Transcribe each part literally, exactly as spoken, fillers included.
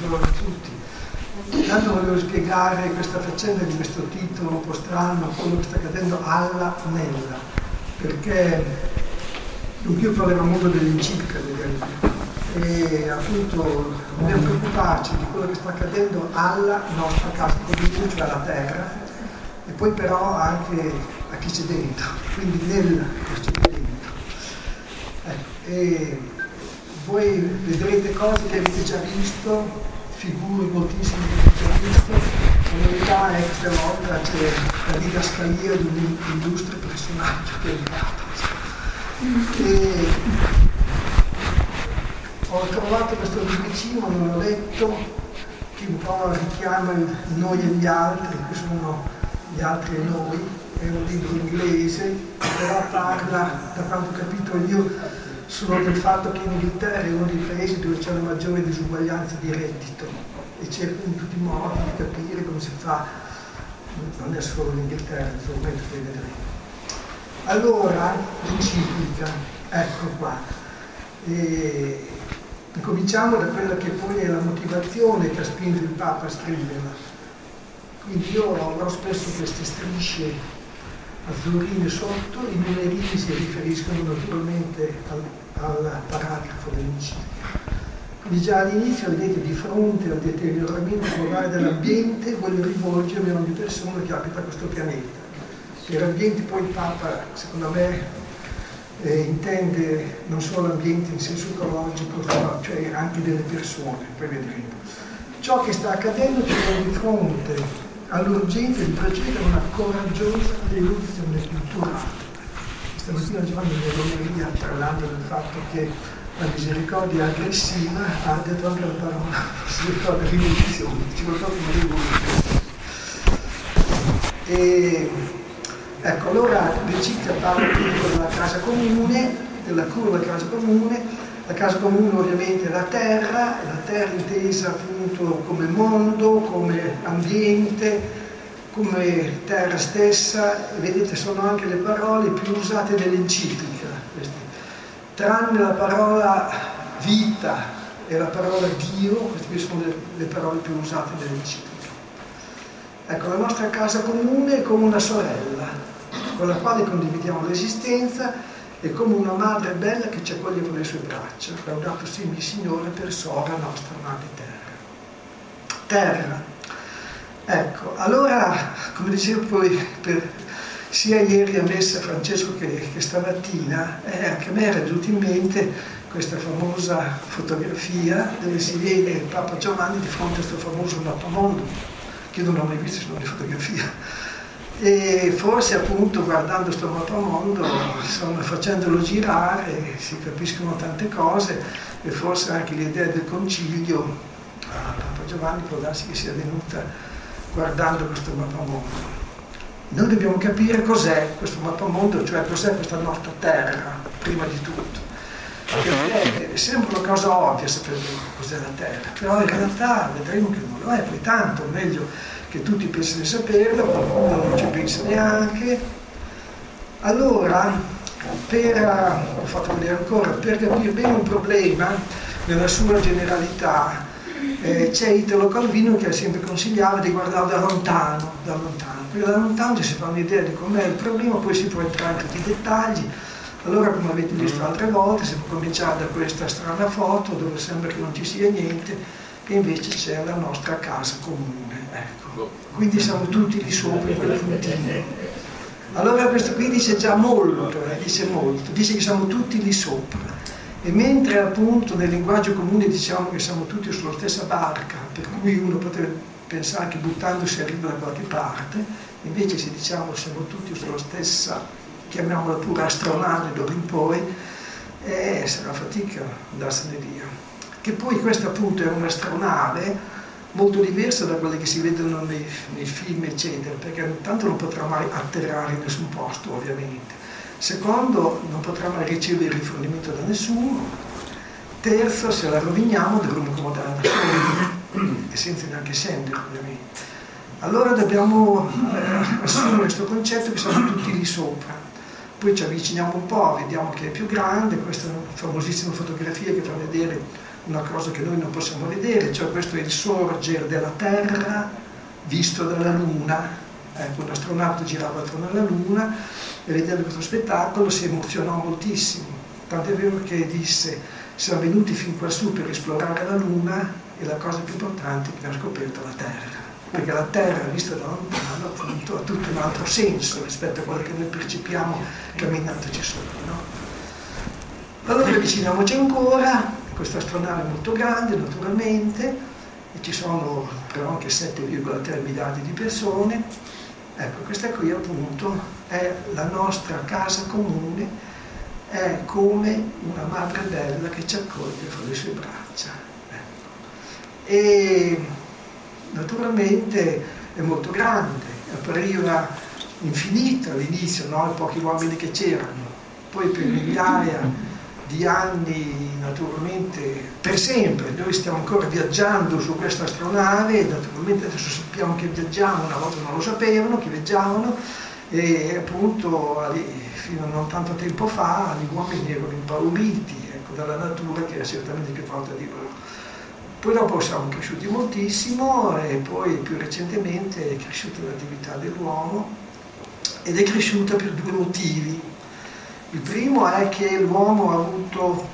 buongiorno a tutti. Intanto volevo spiegare questa faccenda di questo titolo un po' strano, quello che sta accadendo alla Nella, perché anch'io parlerò molto dell'enciclica di Galileo e appunto dobbiamo preoccuparci di quello che sta accadendo alla nostra casa comune, cioè alla terra, e poi però anche a chi c'è dentro, quindi nel che c'è dentro. Ecco, e voi vedrete cose che avete già visto, figure moltissime che avete già visto. La novità è che stavolta c'è la didascalia di un illustre personaggio che è il Papa. E ho trovato questo libricino, non l'ho letto, che un po' richiama il noi e gli altri, qui sono gli altri e noi, è un libro inglese, però parla, da quanto ho capito io, solo del fatto che in Inghilterra è uno dei paesi dove c'è la maggiore disuguaglianza di reddito e cerca in tutti i modi di capire come si fa, non è solo l'Inghilterra, naturalmente poi vedremo. Allora, l'enciclica, ecco qua. E cominciamo da quella che poi è la motivazione che ha spinto il Papa a scriverla. Quindi io avrò spesso queste strisce azzurrine sotto, i numerini si riferiscono naturalmente al, al paragrafo dell'enciclica. Quindi già all'inizio vedete di fronte al deterioramento globale dell'ambiente vuole rivolgermi a ogni persona che abita questo pianeta. Per ambiente poi il Papa, secondo me, eh, intende non solo l'ambiente in senso ecologico, cioè anche delle persone, poi vedremo. Ciò che sta accadendo ci vuole di fronte all'urgenza di procedere a una coraggiosa rivoluzione culturale. Stamattina Giovanni nell'omelia, parlando del fatto che la misericordia è aggressiva, ha detto anche la parola misericordia rivoluzione, ci vuole proprio una rivoluzione. E ecco, allora l'enciclica parla della casa comune, della cura della casa comune. La casa comune ovviamente è la terra, la terra intesa appunto come mondo, come ambiente, come terra stessa, e vedete sono anche le parole più usate nell'enciclica, queste. Tranne la parola vita e la parola Dio, queste sono le, le parole più usate nell'enciclica. Ecco, la nostra casa comune è come una sorella, con la quale condividiamo l'esistenza, è come una madre bella che ci accoglie con le sue braccia. Laudato sia il Signore per sora nostra madre terra. Terra. Ecco, allora, come dicevo poi, per, sia ieri a messa Francesco che, che stamattina, eh, anche a me era venuta in mente questa famosa fotografia dove si vede il Papa Giovanni di fronte a questo famoso mappamondo, che io non ho mai visto se non di fotografia. E forse appunto guardando questo mappamondo, insomma, facendolo girare si capiscono tante cose e forse anche l'idea del concilio a Papa Giovanni può darsi che sia venuta guardando questo mappamondo. Noi dobbiamo capire cos'è questo mappamondo, cioè cos'è questa nostra terra, prima di tutto. Perché sembra una cosa ovvia sapere cos'è la terra, però in realtà vedremo che non lo è, poi tanto meglio che tutti pensano di saperlo, qualcuno non ci pensa neanche. Allora, per, ho fatto vedere ancora, per capire bene un problema nella sua generalità, eh, c'è Italo Calvino che ha sempre consigliato di guardare da lontano, da lontano, perché da lontano ci si fa un'idea di com'è il problema, poi si può entrare in tutti i dettagli. Allora, come avete visto altre volte, si può cominciare da questa strana foto dove sembra che non ci sia niente, e invece c'è la nostra casa comune, ecco. Quindi siamo tutti lì sopra in quel puntino. Allora questo qui dice già molto, eh, dice molto, dice che siamo tutti lì sopra. E mentre appunto nel linguaggio comune diciamo che siamo tutti sulla stessa barca, per cui uno potrebbe pensare che buttandosi arriva da qualche parte, invece se diciamo che siamo tutti sulla stessa, chiamiamola pure astronave d'ora in poi, eh, sarà fatica andarsene via. Che poi questa appunto è un'astronave molto diversa da quelle che si vedono nei, nei film eccetera, perché intanto non potrà mai atterrare in nessun posto ovviamente, secondo non potrà mai ricevere rifornimento da nessuno, terzo se la roviniamo dovremo accomodare da soli e senza neanche scendere ovviamente. Allora dobbiamo eh, assumere questo concetto che siamo tutti lì sopra, poi ci avviciniamo un po', vediamo che è più grande, questa famosissima fotografia che fa vedere una cosa che noi non possiamo vedere, cioè questo è il sorgere della Terra visto dalla Luna. Ecco, un astronauta girava attorno alla Luna e vedendo questo spettacolo si emozionò moltissimo, tant'è vero che disse: siamo venuti fin quassù per esplorare la Luna e la cosa più importante è che abbiamo scoperto la Terra, perché la Terra vista da lontano appunto ha tutto un altro senso rispetto a quello che noi percepiamo camminandoci sopra, no? Allora avviciniamoci ancora, questa astronave è molto grande naturalmente, e ci sono però anche sette virgola tre miliardi di persone. Ecco, questa qui appunto è la nostra casa comune, è come una madre bella che ci accoglie fra le sue braccia. Ecco. E naturalmente è molto grande, appariva infinita all'inizio, no? I pochi uomini che c'erano, poi per migliaia di anni, naturalmente per sempre, noi stiamo ancora viaggiando su questa astronave, e naturalmente adesso sappiamo che viaggiamo, una volta non lo sapevano che viaggiavano, e appunto fino a non tanto tempo fa gli uomini erano impauriti, ecco, dalla natura che era certamente più forte di loro. Poi dopo siamo cresciuti moltissimo e poi più recentemente è cresciuta l'attività dell'uomo, ed è cresciuta per due motivi. Il primo è che l'uomo ha avuto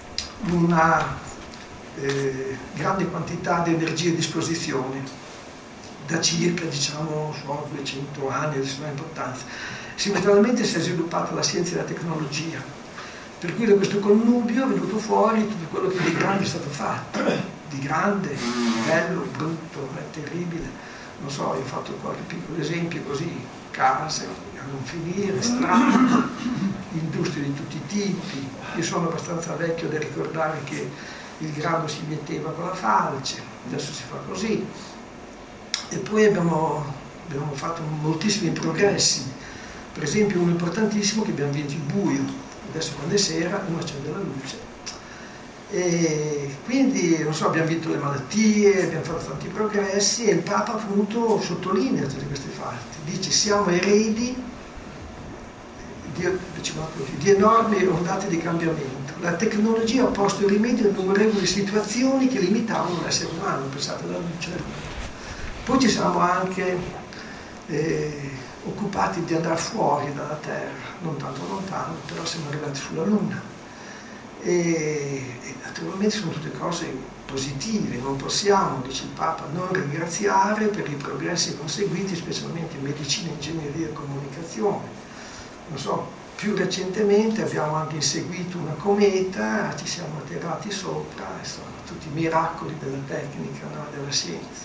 una eh, grande quantità di energia a disposizione, da circa, diciamo, so, duecento anni, adesso non ha importanza. Simultaneamente si è sviluppata la scienza e la tecnologia, per cui da questo connubio è venuto fuori tutto quello che di grande è stato fatto, di grande, bello, brutto, è terribile. Non so, io ho fatto qualche piccolo esempio così, case a non finire, strade, industrie di tutti i tipi. Io sono abbastanza vecchio da ricordare che il grano si metteva con la falce, adesso si fa così. E poi abbiamo, abbiamo fatto moltissimi progressi, per esempio uno importantissimo che abbiamo vinto il buio, adesso quando è sera uno accende la luce. E quindi, non so, abbiamo vinto le malattie, abbiamo fatto tanti progressi, e il Papa appunto sottolinea tutti questi fatti, dice siamo eredi di, diciamo così, di enormi ondate di cambiamento. La tecnologia ha posto rimedio a innumerevoli situazioni che limitavano l'essere umano, pensate alla luce. Poi ci siamo anche eh, occupati di andare fuori dalla Terra, non tanto lontano, però siamo arrivati sulla Luna. E, e naturalmente sono tutte cose positive, non possiamo, dice il Papa, non ringraziare per i progressi conseguiti, specialmente in medicina, ingegneria e comunicazione. Non so, più recentemente abbiamo anche inseguito una cometa, ci siamo atterrati sopra, e sono tutti i miracoli della tecnica, no, della scienza.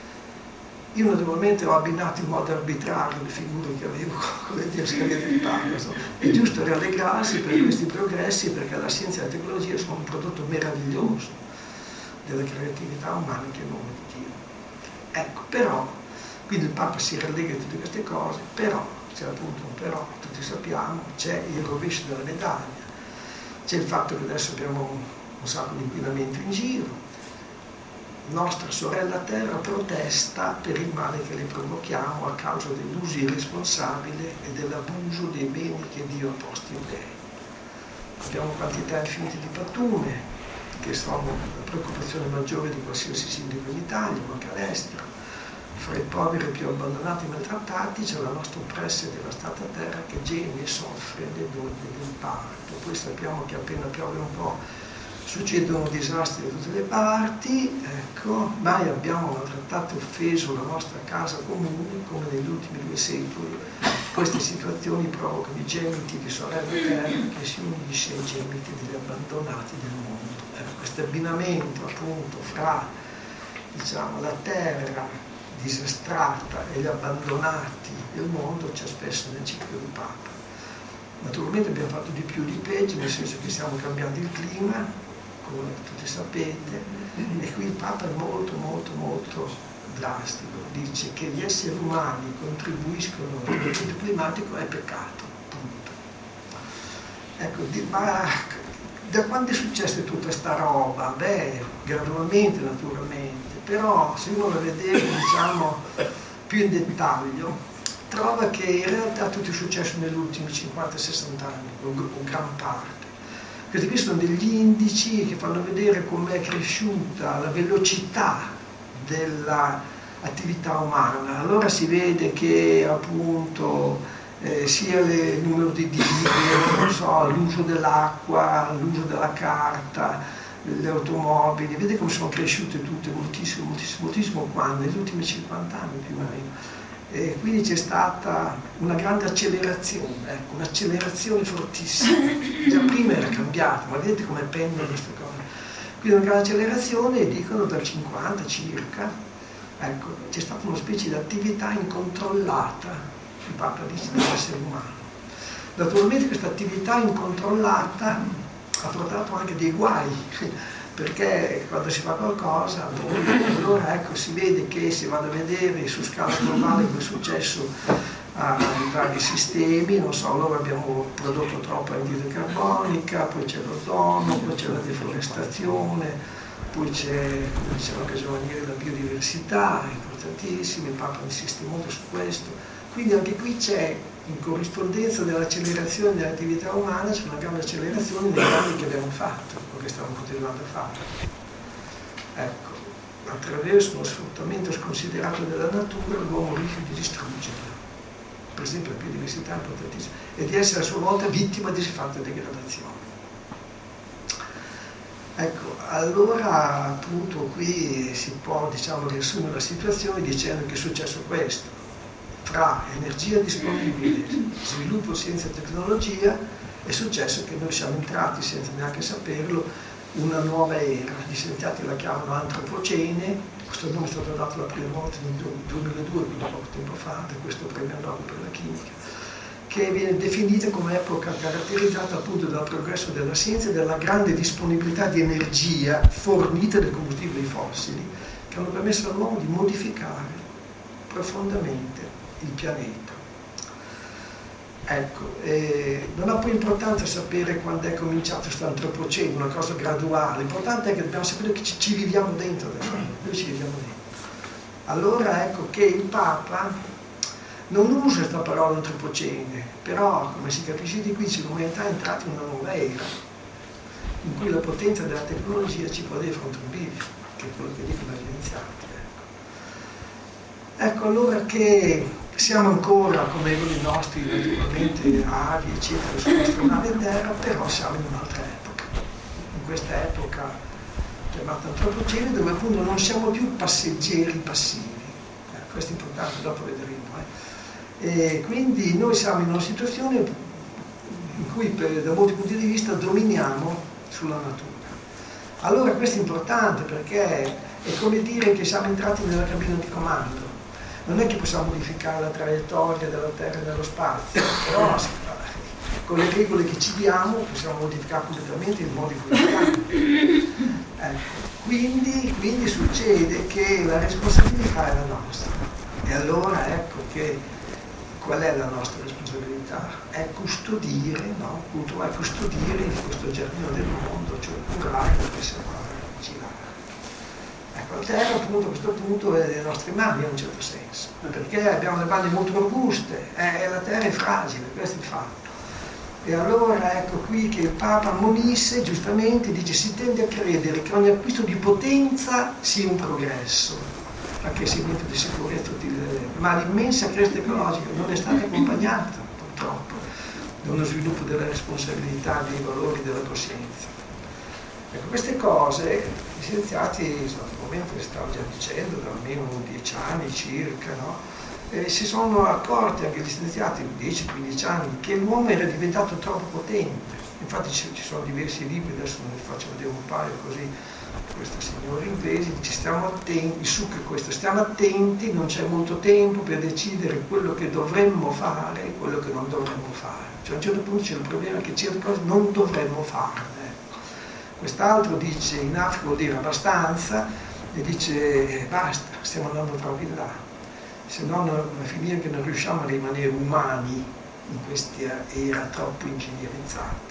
Io naturalmente ho abbinato in modo arbitrario le figure che avevo con le diascarie del Papa. È giusto rallegrarsi per questi progressi, perché la scienza e la tecnologia sono un prodotto meraviglioso della creatività umana che è il nome di Dio. Ecco, però, quindi il Papa si rallegra di tutte queste cose, però, c'è appunto un però, tutti sappiamo, c'è il rovescio della medaglia, c'è il fatto che adesso abbiamo un sacco di inquinamento in giro. Nostra sorella Terra protesta per il male che le provochiamo a causa dell'uso irresponsabile e dell'abuso dei beni che Dio ha posti in lei. Abbiamo quantità infinite di pattume, che sono la preoccupazione maggiore di qualsiasi sindaco in Italia, ma anche all'estero. Fra i poveri più abbandonati e maltrattati c'è la nostra oppressa e devastata terra che geme e soffre le donne del parto. Poi sappiamo che appena piove un po' succedono disastri da tutte le parti, ecco, mai abbiamo maltrattato e offeso la nostra casa comune come negli ultimi due secoli. Queste situazioni provocano i gemiti di sorella terra che si unisce ai gemiti degli abbandonati del mondo. Ecco, questo abbinamento appunto fra, diciamo, la terra disastrata e gli abbandonati del mondo c'è spesso nel ciclo del Papa. Naturalmente abbiamo fatto di più di peggio, nel senso che stiamo cambiando il clima, come tutti sapete, e qui il Papa è molto molto molto drastico, dice che gli esseri umani contribuiscono al cambiamento climatico è peccato, punto. Ecco, di, ma da quando è successa tutta sta roba? Beh, gradualmente naturalmente, però se uno la vede, diciamo, più in dettaglio, trova che in realtà tutto è successo negli ultimi cinquanta sessanta anni, o gran parte. Questi qui sono degli indici che fanno vedere com'è cresciuta la velocità dell'attività umana. Allora si vede che appunto eh, sia il numero di dighe, non so, l'uso dell'acqua, l'uso della carta, le automobili, vedete come sono cresciute tutte moltissimo, moltissimo, moltissimo quando? Negli ultimi cinquanta anni più o meno. E quindi c'è stata una grande accelerazione, ecco, un'accelerazione fortissima. Già prima era cambiato, ma vedete come pendono queste cose. Quindi una grande accelerazione, dicono dal cinquanta circa, ecco, c'è stata una specie di attività incontrollata, il Papa dice, dell'essere umano. Naturalmente questa attività incontrollata ha portato anche dei guai, perché quando si fa qualcosa, allora ecco, si vede che si vada a vedere su scala globale cosa è successo ai vari sistemi, non so, allora abbiamo prodotto troppa anidride carbonica, poi c'è l'ozono, poi c'è la deforestazione, poi c'è, come diceva anche Giovanni, la biodiversità, è importantissima, il Papa insiste molto su questo. Quindi anche qui c'è, in corrispondenza dell'accelerazione dell'attività umana, c'è una grande accelerazione dei danni che abbiamo fatto, o che stiamo continuando a fare. Ecco, attraverso uno sfruttamento sconsiderato della natura l'uomo rischia di distruggerla. Per esempio la biodiversità è importantissima, e di essere a sua volta vittima di siffatte degradazioni. Ecco, allora appunto qui si può, diciamo, riassumere la situazione dicendo che è successo questo. Tra energia disponibile, sviluppo, scienza e tecnologia, è successo che noi siamo entrati, senza neanche saperlo, una nuova era. Gli scienziati la chiamano antropocene, questo nome è stato dato la prima volta nel duemiladue, quindi poco tempo fa, da questo premio Nobel per la chimica, che viene definita come epoca caratterizzata appunto dal progresso della scienza e dalla grande disponibilità di energia fornita dai combustibili fossili, che hanno permesso all'uomo di modificare profondamente il pianeta. Ecco, eh, non ha poi importanza sapere quando è cominciato questo antropocene, una cosa graduale, l'importante è che dobbiamo sapere che ci, ci viviamo dentro adesso, noi ci viviamo dentro. Allora ecco che il Papa non usa questa parola antropocene, però come si capisce di qui ci l'umanità è entrata in una nuova era, in cui la potenza della tecnologia ci può dare fronte un bivio, che è quello che dicono gli iniziati. Ecco allora che siamo ancora come i nostri naturalmente avi eccetera su questa nave terra, però siamo in un'altra epoca, in questa epoca chiamata antropocene, dove appunto non siamo più passeggeri passivi, eh, questo è importante, dopo vedremo. Eh. E quindi noi siamo in una situazione in cui per, da molti punti di vista dominiamo sulla natura. Allora questo è importante perché è come dire che siamo entrati nella cabina di comando. Non è che possiamo modificare la traiettoria della Terra e dello spazio, però con le regole che ci diamo possiamo modificare completamente il modo in cui viviamo. Ecco, quindi, quindi succede che la responsabilità è la nostra. E allora ecco che qual è la nostra responsabilità? È custodire, no? Appunto, è custodire questo giardino del mondo, cioè curare, preservare, vigilare. Ecco, la terra appunto a questo punto è nelle nostre mani in un certo senso, perché abbiamo le mani molto robuste, eh, la terra è fragile, questo è il fatto. E allora ecco qui che il Papa ammonisse, giustamente, dice si tende a credere che ogni acquisto di potenza sia un progresso, anche segmento di sicurezza, ma l'immensa crescita ecologica non è stata accompagnata purtroppo da uno sviluppo della responsabilità, dei valori, della coscienza. Ecco, queste cose gli scienziati naturalmente le stanno già dicendo da almeno dieci anni circa, no? E si sono accorti anche gli scienziati, dieci quindici anni, che l'uomo era diventato troppo potente. Infatti ci sono diversi libri, adesso ne faccio vedere un paio così, questa signora inglese dice stiamo attenti, il succo è questo, stiamo attenti, non c'è molto tempo per decidere quello che dovremmo fare e quello che non dovremmo fare. Cioè a un certo punto c'è il problema che certe cose non dovremmo fare. Quest'altro dice in Africa vuol dire abbastanza e dice basta, stiamo andando troppo in là, se no va a finire che non riusciamo a rimanere umani in questa era troppo ingegnerizzata.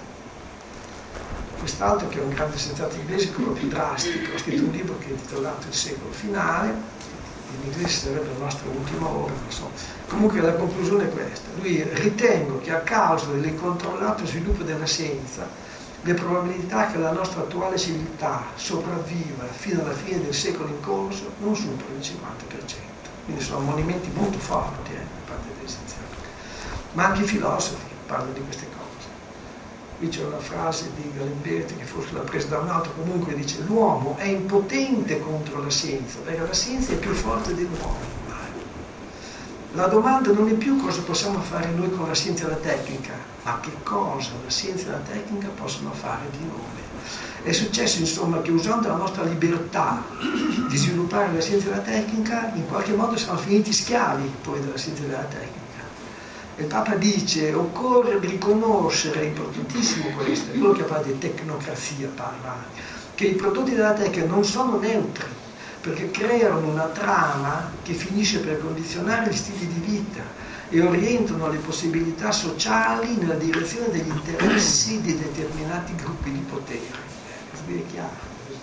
Quest'altro, che è un grande scienziato inglese, quello più drastico, ha scritto un libro che è intitolato Il secolo finale, in inglese sarebbe la nostra ultima ora, non so. Comunque la conclusione è questa: lui ritengo che a causa dell'incontrollato sviluppo della scienza le probabilità che la nostra attuale civiltà sopravviva fino alla fine del secolo in corso non superano il cinquanta per cento. Quindi sono ammonimenti molto forti eh, da parte degli scienziati. Ma anche i filosofi parlano di queste cose. Qui c'è una frase di Galimberti che forse l'ha presa da un altro, comunque dice: l'uomo è impotente contro la scienza, perché la scienza è più forte dell'uomo. La domanda non è più cosa possiamo fare noi con la scienza e la tecnica, ma che cosa la scienza e la tecnica possono fare di noi. È successo insomma che usando la nostra libertà di sviluppare la scienza e la tecnica, in qualche modo siamo finiti schiavi poi della scienza e della tecnica. Il Papa dice: occorre riconoscere, è importantissimo questo, è quello che parla di tecnocrazia, parla, che i prodotti della tecnica non sono neutri, perché creano una trama che finisce per condizionare gli stili di vita e orientano le possibilità sociali nella direzione degli interessi di determinati gruppi di potere. È chiaro.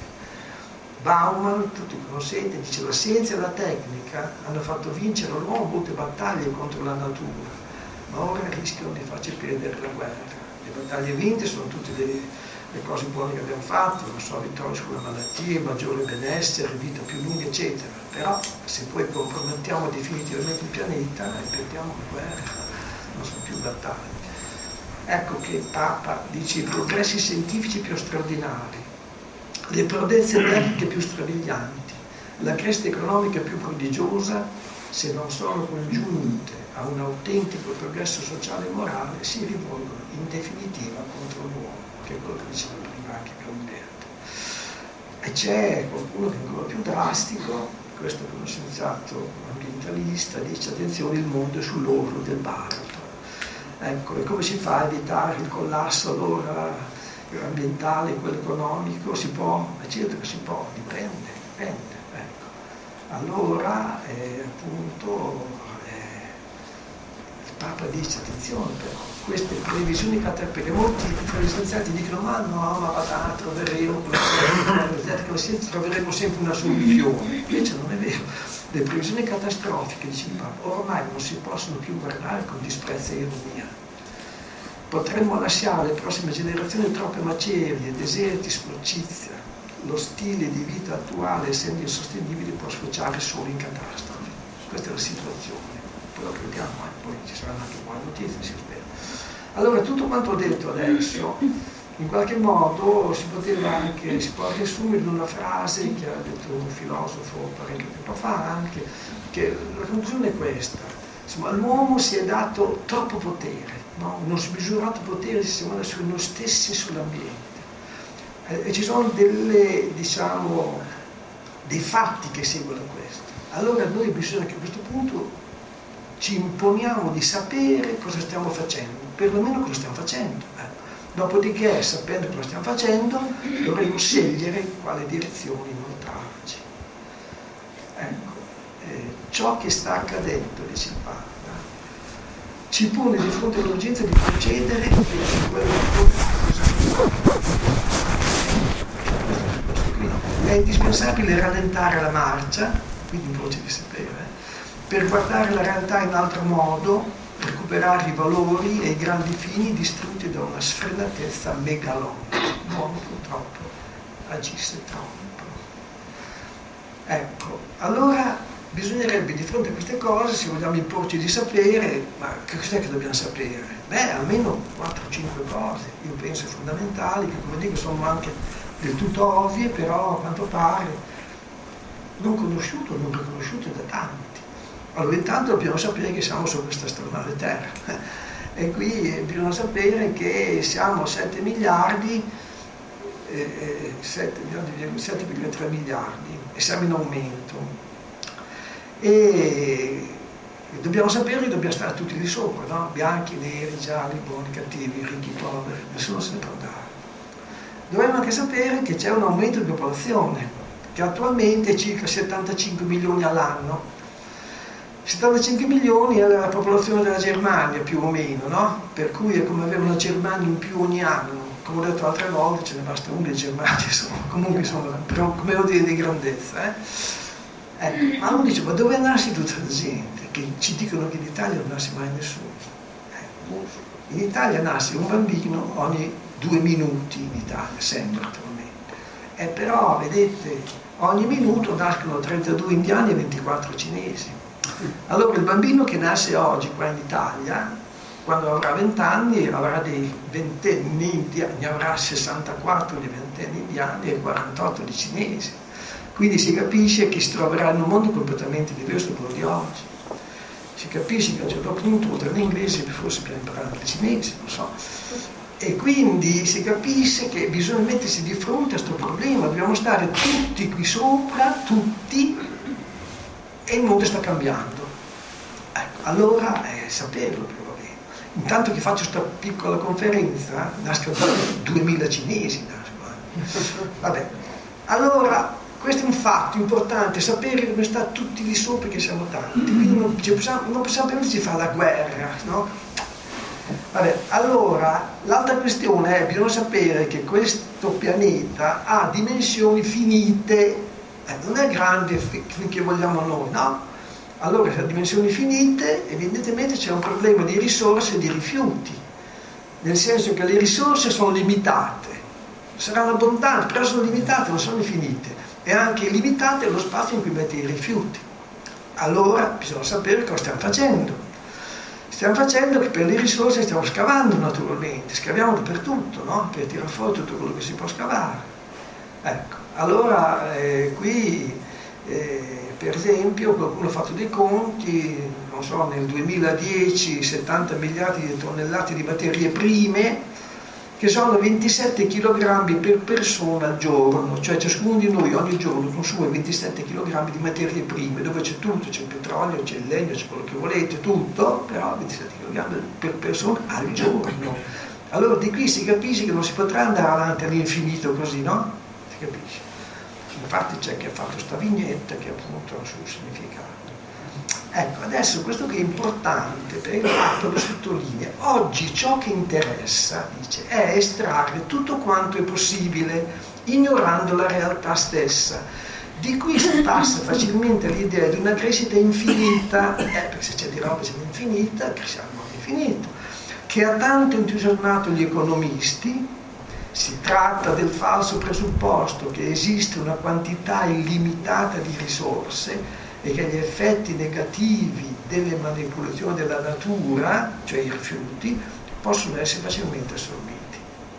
Bauman, tutti conoscete, dice: la scienza e la tecnica hanno fatto vincere l'uomo molte battaglie contro la natura, ma ora rischiano di farci perdere la guerra. Le battaglie vinte sono tutte le, le cose buone che abbiamo fatto, non so, vittoria sulle malattie, maggiore benessere, vita più lunga, eccetera. Però se poi compromettiamo definitivamente il pianeta e perdiamo la guerra, non sono più battaglie. Ecco che il Papa dice: i progressi scientifici più straordinari, le prodezze tecniche più strabilianti, la crescita economica più prodigiosa, se non sono congiunte a un autentico progresso sociale e morale, si rivolgono in definitiva contro l'uomo, che è quello che diceva prima anche Galimberti. E c'è qualcuno che è ancora più drastico, questo è uno scienziato ambientalista, dice: attenzione, il mondo è sull'orlo del baratro. Ecco, e come si fa a evitare il collasso allora ambientale, quello economico? Si può? È certo che si può, dipende, dipende. Ecco. Allora, eh, appunto, eh, il Papa dice: attenzione però, queste previsioni catastrofiche, perché molti tra gli scienziati dicono: ma no, ma va, troveremo con la scienza troveremo sempre una soluzione. Invece non è vero. Le previsioni catastrofiche, dice il Papa, ormai non si possono più guardare con disprezzo e ironia. Potremmo lasciare alle prossime generazioni troppe macerie, deserti, sporcizia. Lo stile di vita attuale, essendo insostenibile, può sfociare solo in catastrofe. Questa è la situazione. Poi lo crediamo, eh? Poi ci saranno anche buone notizie, si spera. Allora, tutto quanto ho detto adesso, in qualche modo si poteva anche, si può riassumere in una frase che ha detto un filosofo parecchio tempo fa anche, che la conclusione è questa: insomma, l'uomo si è dato troppo potere, no? Uno smisurato potere si manda su noi stessi e sull'ambiente. Eh, e ci sono delle, diciamo, dei fatti che seguono questo. Allora noi bisogna che a questo punto ci imponiamo di sapere cosa stiamo facendo, perlomeno cosa stiamo facendo. Eh. Dopodiché, sapendo cosa stiamo facendo, dovremo scegliere quale direzione inoltrarci. Ecco, eh, ciò che sta accadendo, dice il Papa, ci pone di fronte all'urgenza di procedere verso quello che è indispensabile rallentare la marcia, quindi in voce di sapere, per guardare la realtà in altro modo, recuperare i valori e i grandi fini distrutti da una sfrenatezza megalonica. L'uomo purtroppo agisse troppo. Ecco, allora bisognerebbe di fronte a queste cose, se vogliamo imporci di sapere, ma che cos'è che dobbiamo sapere? Beh, almeno quattro cinque cose, io penso fondamentali, che come dico sono anche del tutto ovvie, però a quanto pare non conosciute o non riconosciute da tanti. Allora, intanto dobbiamo sapere che siamo su questa stronale terra e qui bisogna sapere che siamo sette miliardi, eh, sette virgola tre miliardi e siamo in aumento e dobbiamo sapere che dobbiamo stare tutti di sopra, no? Bianchi, neri, gialli, buoni, cattivi, ricchi, poveri, nessuno se ne può andare. Dovremmo anche sapere che c'è un aumento di popolazione che attualmente è circa settantacinque milioni all'anno. settantacinque milioni è la popolazione della Germania più o meno, no? Per cui è come avere una Germania in più ogni anno. Come ho detto altre volte, ce ne basta una di Germania, insomma, comunque sono come ordine di grandezza. Eh? Ecco, ma uno dice: ma dove nasce tutta la gente? Che ci dicono che in Italia non nasce mai nessuno. Eh, in Italia nasce un bambino ogni due minuti in Italia, sempre naturalmente. E però, vedete, ogni minuto nascono trentadue indiani e ventiquattro cinesi. Allora il bambino che nasce oggi qua in Italia, quando avrà venti anni, avrà dei ventenni indiani, ne avrà sessantaquattro di ventenni indiani e quarantotto di cinesi. Quindi si capisce che si troverà in un mondo completamente diverso da quello di oggi. Si capisce che a un certo punto, oltre all'inglese, forse bisogna imparare il cinese, non so. E quindi si capisce che bisogna mettersi di fronte a questo problema, dobbiamo stare tutti qui sopra, tutti, e il mondo sta cambiando. Ecco, allora eh, saperlo però. Intanto che faccio questa piccola conferenza, nascono duemila cinesi, nascono. Vabbè. Allora, questo è un fatto importante, sapere come sta tutti lì sopra, che siamo tanti. Quindi non possiamo, non possiamo permetterci di fare la guerra, no? Vabbè, allora, l'altra questione è, bisogna sapere che questo pianeta ha dimensioni finite, eh, non è grande finché vogliamo noi, no? Allora, se ha dimensioni finite, evidentemente c'è un problema di risorse e di rifiuti, nel senso che le risorse sono limitate, saranno abbondanti, però sono limitate, non sono infinite, e anche limitate lo spazio in cui metti i rifiuti. Allora, bisogna sapere cosa stiamo facendo. Stiamo facendo che per le risorse stiamo scavando naturalmente, scaviamo dappertutto, no? Per tirare fuori tutto quello che si può scavare. Ecco, allora eh, qui... Eh, per esempio qualcuno ha fatto dei conti, non so, nel duemiladieci settanta miliardi di tonnellate di materie prime, che sono ventisette chilogrammi per persona al giorno, cioè ciascuno di noi ogni giorno consuma ventisette chilogrammi di materie prime, dove c'è tutto, c'è il petrolio, c'è il legno, c'è quello che volete, tutto, però ventisette chilogrammi per persona al giorno. Allora di qui si capisce che non si potrà andare avanti all'infinito così, no? Si capisce. Infatti c'è chi ha fatto questa vignetta che appunto ha il suo significato. Ecco, adesso questo che è importante, perché il fatto lo sottolinea, oggi ciò che interessa, dice, è estrarre tutto quanto è possibile, ignorando la realtà stessa. Di qui si passa facilmente all'idea di una crescita infinita, eh, perché se c'è di roba c'è un'infinita, cresciamo all'infinito, che ha tanto entusiasmato gli economisti. Si tratta del falso presupposto che esiste una quantità illimitata di risorse e che gli effetti negativi delle manipolazioni della natura, cioè i rifiuti, possono essere facilmente assorbiti.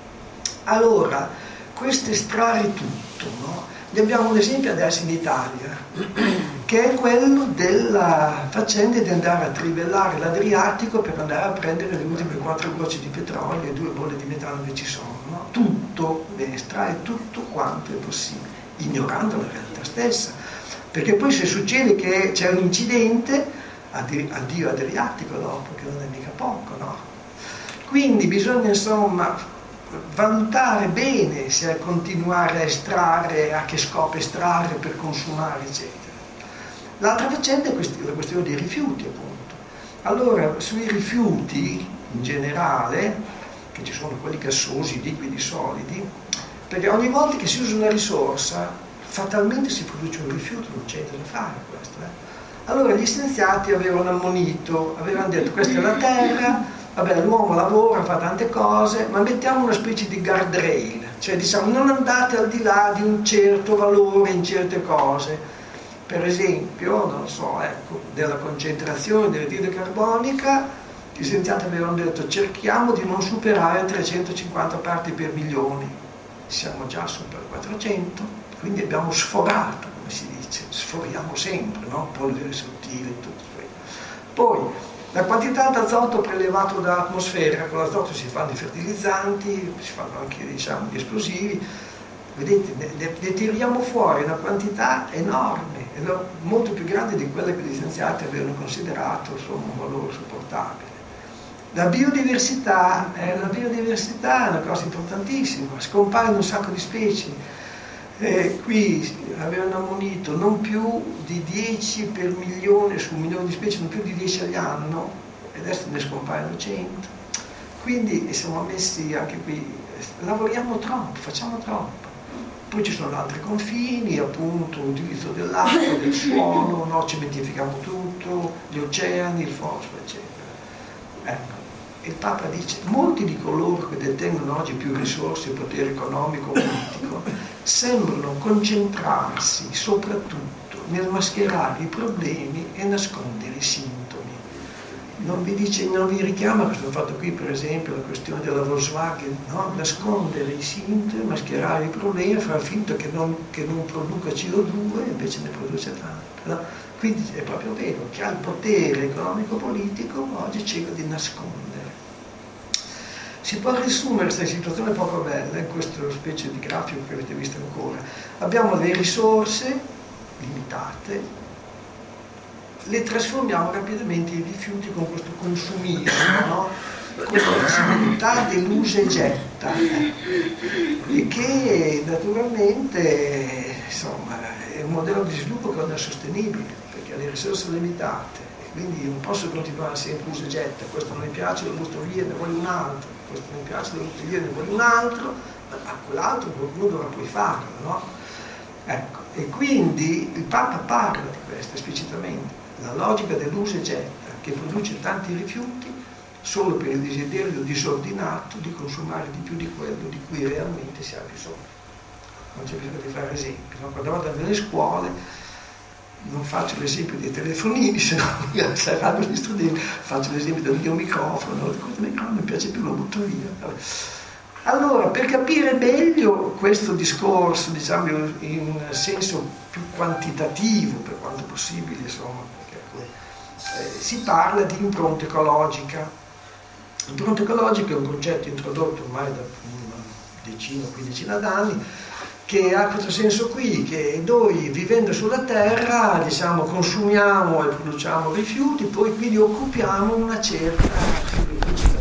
Allora, questo estrarre tutto, no? Ne abbiamo un esempio adesso in Italia, che è quello della faccenda di andare a trivellare l'Adriatico per andare a prendere le ultime quattro gocce di petrolio e due bolle di metano che ci sono. No? Tutto, bene, estrae tutto quanto è possibile, ignorando la realtà stessa. Perché poi se succede che c'è un incidente, addio Adriatico dopo, che non è mica poco, no? Quindi bisogna insomma valutare bene se continuare a estrarre, a che scopo estrarre per consumare, eccetera. L'altra faccenda è la questione dei rifiuti, appunto. Allora, sui rifiuti in generale, che ci sono quelli gassosi, liquidi, solidi, perché ogni volta che si usa una risorsa, fatalmente si produce un rifiuto, non c'è da fare questo. Eh? Allora gli scienziati avevano ammonito, avevano detto questa è la Terra, vabbè, l'uomo lavora, fa tante cose, ma mettiamo una specie di guardrail, cioè diciamo non andate al di là di un certo valore in certe cose. Per esempio, non so, ecco, della concentrazione dell'anidride carbonica, gli scienziati avevano detto cerchiamo di non superare trecentocinquanta parti per milione, siamo già sopra quattrocento, quindi abbiamo sforato, come si dice, sforiamo sempre, no? Polvere sottile e tutto questo. Poi, la quantità d'azoto prelevato dall'atmosfera, con l'azoto si fanno i fertilizzanti, si fanno anche diciamo, gli esplosivi, vedete, ne, ne, ne tiriamo fuori una quantità enorme, molto più grande di quella che gli scienziati avevano considerato insomma, un valore sopportabile. La biodiversità, eh, la biodiversità è una cosa importantissima, scompaiono un sacco di specie. Eh, qui avevano ammonito non più di dieci per milione su un milione di specie, non più di dieci all'anno, e adesso ne scompaiono cento. Quindi siamo messi anche qui, lavoriamo troppo, facciamo troppo. Poi ci sono altri confini, appunto l'utilizzo dell'acqua, del suolo, no? Cementifichiamo tutto, gli oceani, il fosforo, eccetera. Ecco. il Papa dice: molti di coloro che detengono oggi più risorse e potere economico e politico sembrano concentrarsi soprattutto nel mascherare i problemi e nascondere i sintomi. Non vi, dice, non vi richiama questo fatto qui, per esempio, la questione della Volkswagen, no? Nascondere i sintomi, mascherare i problemi, far finta che non, che non produca C O due e invece ne produce tanto. No? Quindi è proprio vero che al potere economico-politico oggi cerca di nascondere. Si può riassumere questa situazione poco bella in questo specie di grafico che avete visto ancora. Abbiamo le risorse limitate, le trasformiamo rapidamente in rifiuti con questo consumismo, no? Questa possibilità dell'usa e getta, e che naturalmente insomma, è un modello di sviluppo che non è sostenibile, perché ha le risorse limitate, e quindi non posso continuare sempre usa e getta. Questo non mi piace, lo butto via, ne voglio un altro, questo non mi piace, lo butto via, ne voglio un altro, ma quell'altro qualcuno dovrà poi farlo, no? Ecco, e quindi il Papa parla di questo esplicitamente. La logica dell'usa e getta, che produce tanti rifiuti solo per il desiderio disordinato di consumare di più di quello di cui realmente si ha bisogno. Non c'è bisogno di fare esempi, no? Quando vado nelle scuole non faccio l'esempio dei telefonini, se no mi saranno gli studenti, faccio l'esempio del mio microfono, non mi piace più, lo butto via. Allora, per capire meglio questo discorso, diciamo in senso più quantitativo, per quanto possibile, insomma, Eh, si parla di impronta ecologica. Impronta ecologica è un concetto introdotto ormai da una decina o quindicina d'anni, che ha questo senso qui, che noi vivendo sulla terra, diciamo, consumiamo e produciamo rifiuti, poi quindi occupiamo una certa superficie.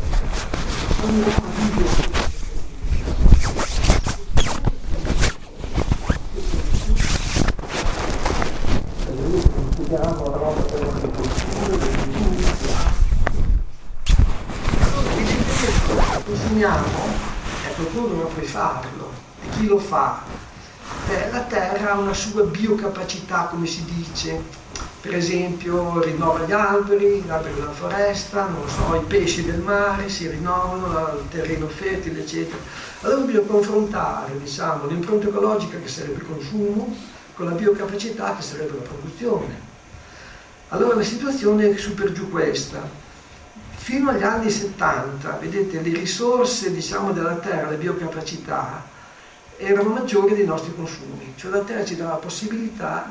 Consumiamo, e qualcuno dovrà poi farlo, e chi lo fa? Eh, la terra ha una sua biocapacità, come si dice, per esempio rinnova gli alberi, gli alberi della foresta, non so, i pesci del mare si rinnovano, il terreno fertile, eccetera. Allora bisogna confrontare, diciamo, l'impronta ecologica, che sarebbe il consumo, con la biocapacità, che sarebbe la produzione. Allora la situazione è su per giù questa. Fino agli anni settanta, vedete, le risorse, diciamo, della terra, le biocapacità, erano maggiori dei nostri consumi. Cioè la terra ci dava la possibilità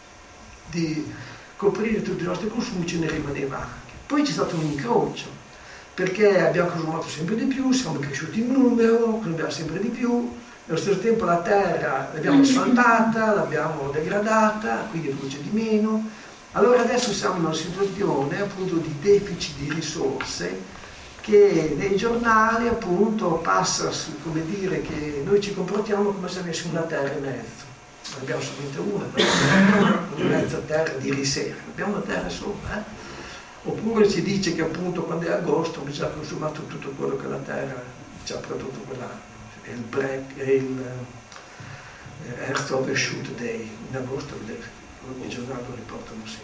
di coprire tutti i nostri consumi, ce ne rimaneva anche. Poi c'è stato un incrocio, perché abbiamo consumato sempre di più, siamo cresciuti in numero, consumiamo sempre di più, nello stesso tempo la terra l'abbiamo asfaltata, l'abbiamo degradata, quindi produce di meno. Allora adesso siamo in una situazione appunto di deficit di risorse, che nei giornali appunto passa su, come dire, che noi ci comportiamo come se avessimo una terra e mezzo. Non abbiamo solamente una, una mezza terra di riserva, abbiamo una terra sola. Eh? Oppure si dice che appunto quando è agosto abbiamo già consumato tutto quello che la terra ci ha prodotto quell'anno. È il break, è il uh, Earth Overshoot Day, in agosto ogni giornale lo riportano sempre.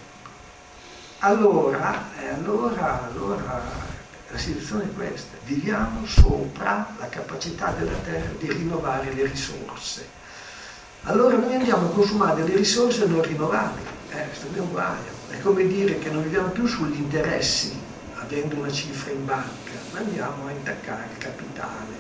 Allora, eh, allora, allora la situazione è questa: viviamo sopra la capacità della terra di rinnovare le risorse. Allora noi andiamo a consumare delle risorse non rinnovabili, eh, questo è un guaio. È come dire che non viviamo più sugli interessi, avendo una cifra in banca, ma andiamo a intaccare il capitale.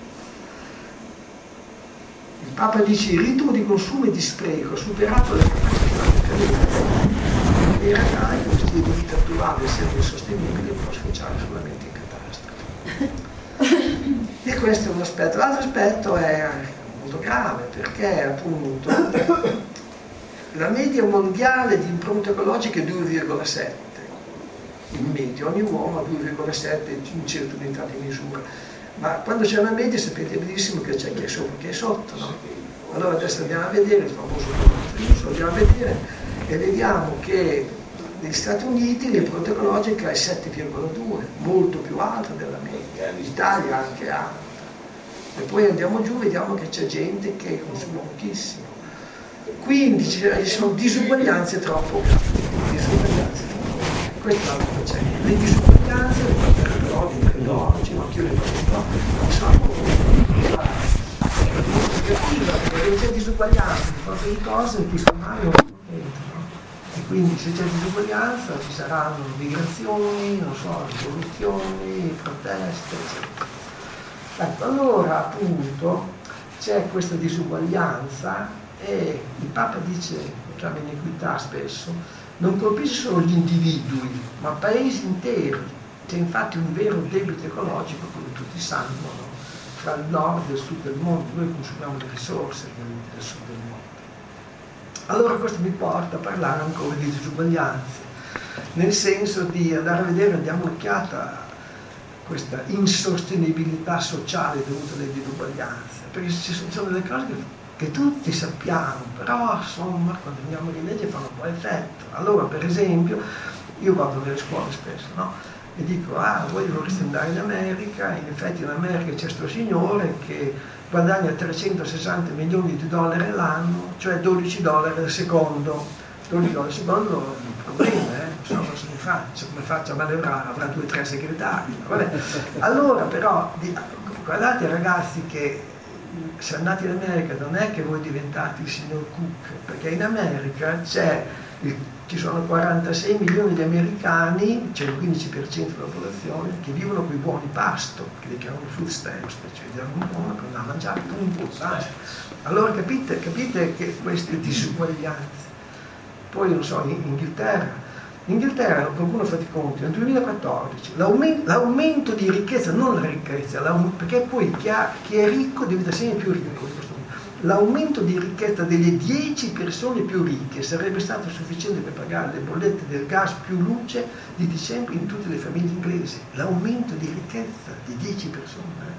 Il Papa dice: il ritmo di consumo e di spreco ha superato le capacità del pianeta, e in realtà il stile di vita attuale, essendo insostenibile, può sfociare solamente in catastrofe. E questo è un aspetto. L'altro aspetto è molto grave, perché appunto la media mondiale di impronta ecologica è due virgola sette, in media ogni uomo ha due virgola sette in certe unità di misura. Ma quando c'è una media sapete benissimo che c'è chi è sopra e chi è sotto, no? Allora adesso andiamo a vedere il famoso contributo, andiamo a vedere e vediamo che negli Stati Uniti l'impronta ecologica è sette virgola due, molto più alta della media, l'Italia anche alta. E poi andiamo giù e vediamo che c'è gente che consuma pochissimo. Quindi ci sono disuguaglianze troppo grandi, disuguaglianze troppo grandi. Questo è l'altro concetto. Le disuguaglianze, le vedo oggi, no? Io le vedo, diciamo, perché c'è disuguaglianza di forza di cose in cui sta male non entra, no? E quindi se c'è disuguaglianza ci saranno migrazioni, non so, rivoluzioni, proteste, eccetera. Ecco, allora appunto c'è questa disuguaglianza e il Papa dice, chiama iniquità spesso, non colpisce solo gli individui, ma paesi interi. C'è infatti un vero debito ecologico, come tutti sanno, no? Tra il nord e il sud del mondo. Noi consumiamo le risorse del sud del mondo. Allora questo mi porta a parlare ancora di disuguaglianze, nel senso di andare a vedere, diamo un'occhiata a questa insostenibilità sociale dovuta alle disuguaglianze, perché ci sono delle cose che, che tutti sappiamo, però insomma quando andiamo a legge fanno un po' effetto. Allora per esempio io vado nelle scuole spesso, no? E dico, ah, voi vorreste andare in America, in effetti in America c'è questo signore che guadagna trecentosessanta milioni di dollari all'anno, cioè dodici dollari al secondo. dodici dollari al secondo è un problema, eh? Non so cosa mi faccia, come faccia a manovrare, avrà due o tre segretari. Vabbè. Allora però, guardate ragazzi che se andate in America non è che voi diventate il signor Cook, perché in America c'è il ci sono quarantasei milioni di americani, c'è il quindici per cento della popolazione, che vivono con i buoni pasto, che li chiamano food stamps, cioè danno un buono per andare a mangiare, punto, basta. Allora capite, capite che queste disuguaglianze. Poi non so, in Inghilterra, in Inghilterra qualcuno fa i conti, nel duemilaquattordici l'aumento, l'aumento di ricchezza, non la ricchezza, perché poi chi, ha, chi è ricco diventa sempre più ricco. L'aumento di ricchezza delle dieci persone più ricche sarebbe stato sufficiente per pagare le bollette del gas più luce di dicembre in tutte le famiglie inglesi. L'aumento di ricchezza di dieci persone.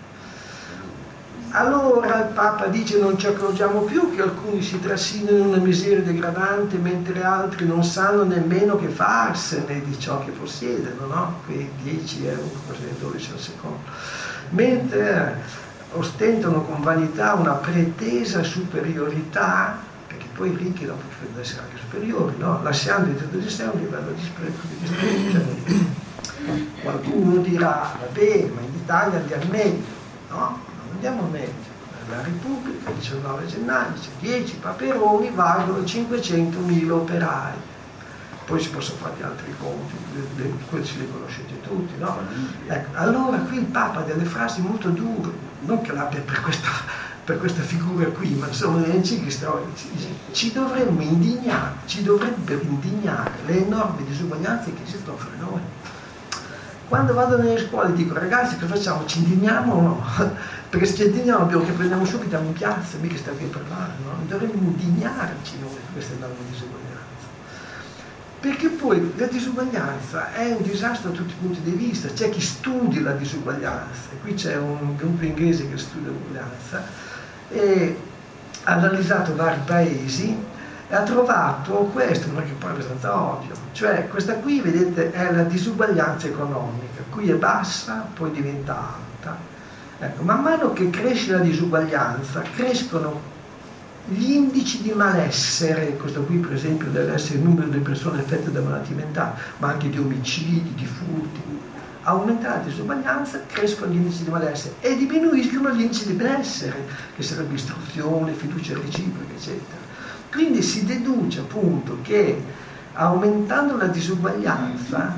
Allora il Papa dice non ci accorgiamo più che alcuni si trascinano in una miseria degradante mentre altri non sanno nemmeno che farsene di ciò che possiedono, no? Quei dieci euro, dodici al secondo. Mentre ostentano con vanità una pretesa superiorità, perché poi i ricchi dopo devono essere anche superiori, no? Lasciando in tutto il sistema un livello di disprezzo di disprezzo. Qualcuno dirà, va bene, ma in Italia andiamo meglio, no? Non andiamo meglio. La Repubblica, il diciannove gennaio, dice dieci paperoni valgono cinquecentomila operai. Poi si possono fare gli altri conti, questi li conoscete tutti, no? Ecco, allora qui il Papa ha delle frasi molto dure, non che l'abbia per questa, per questa figura qui, ma sono delle encicliche straordinarie. Ci dovremmo indignare, ci dovrebbero indignare le enormi disuguaglianze che esistono fra noi. Quando vado nelle scuole dico, ragazzi, che facciamo? Ci indigniamo o no? Perché se ci indigniamo abbiamo che prendiamo subito in piazza, mica stiamo qui a parlare, no? Dovremmo indignarci noi di queste enormi disuguaglianze. Perché poi la disuguaglianza è un disastro da tutti i punti di vista, c'è chi studia la disuguaglianza, e qui c'è un gruppo inglese che studia la disuguaglianza e ha analizzato vari paesi e ha trovato questo, ma che poi è abbastanza ovvio, cioè questa qui vedete è la disuguaglianza economica, qui è bassa, poi diventa alta. Ecco, man mano che cresce la disuguaglianza crescono gli indici di malessere, questo qui per esempio deve essere il numero delle persone affette da malattie mentali, ma anche di omicidi, di furti. Aumenta la disuguaglianza, crescono gli indici di malessere e diminuiscono gli indici di benessere, che sarebbe istruzione, fiducia reciproca, eccetera. Quindi si deduce appunto che aumentando la disuguaglianza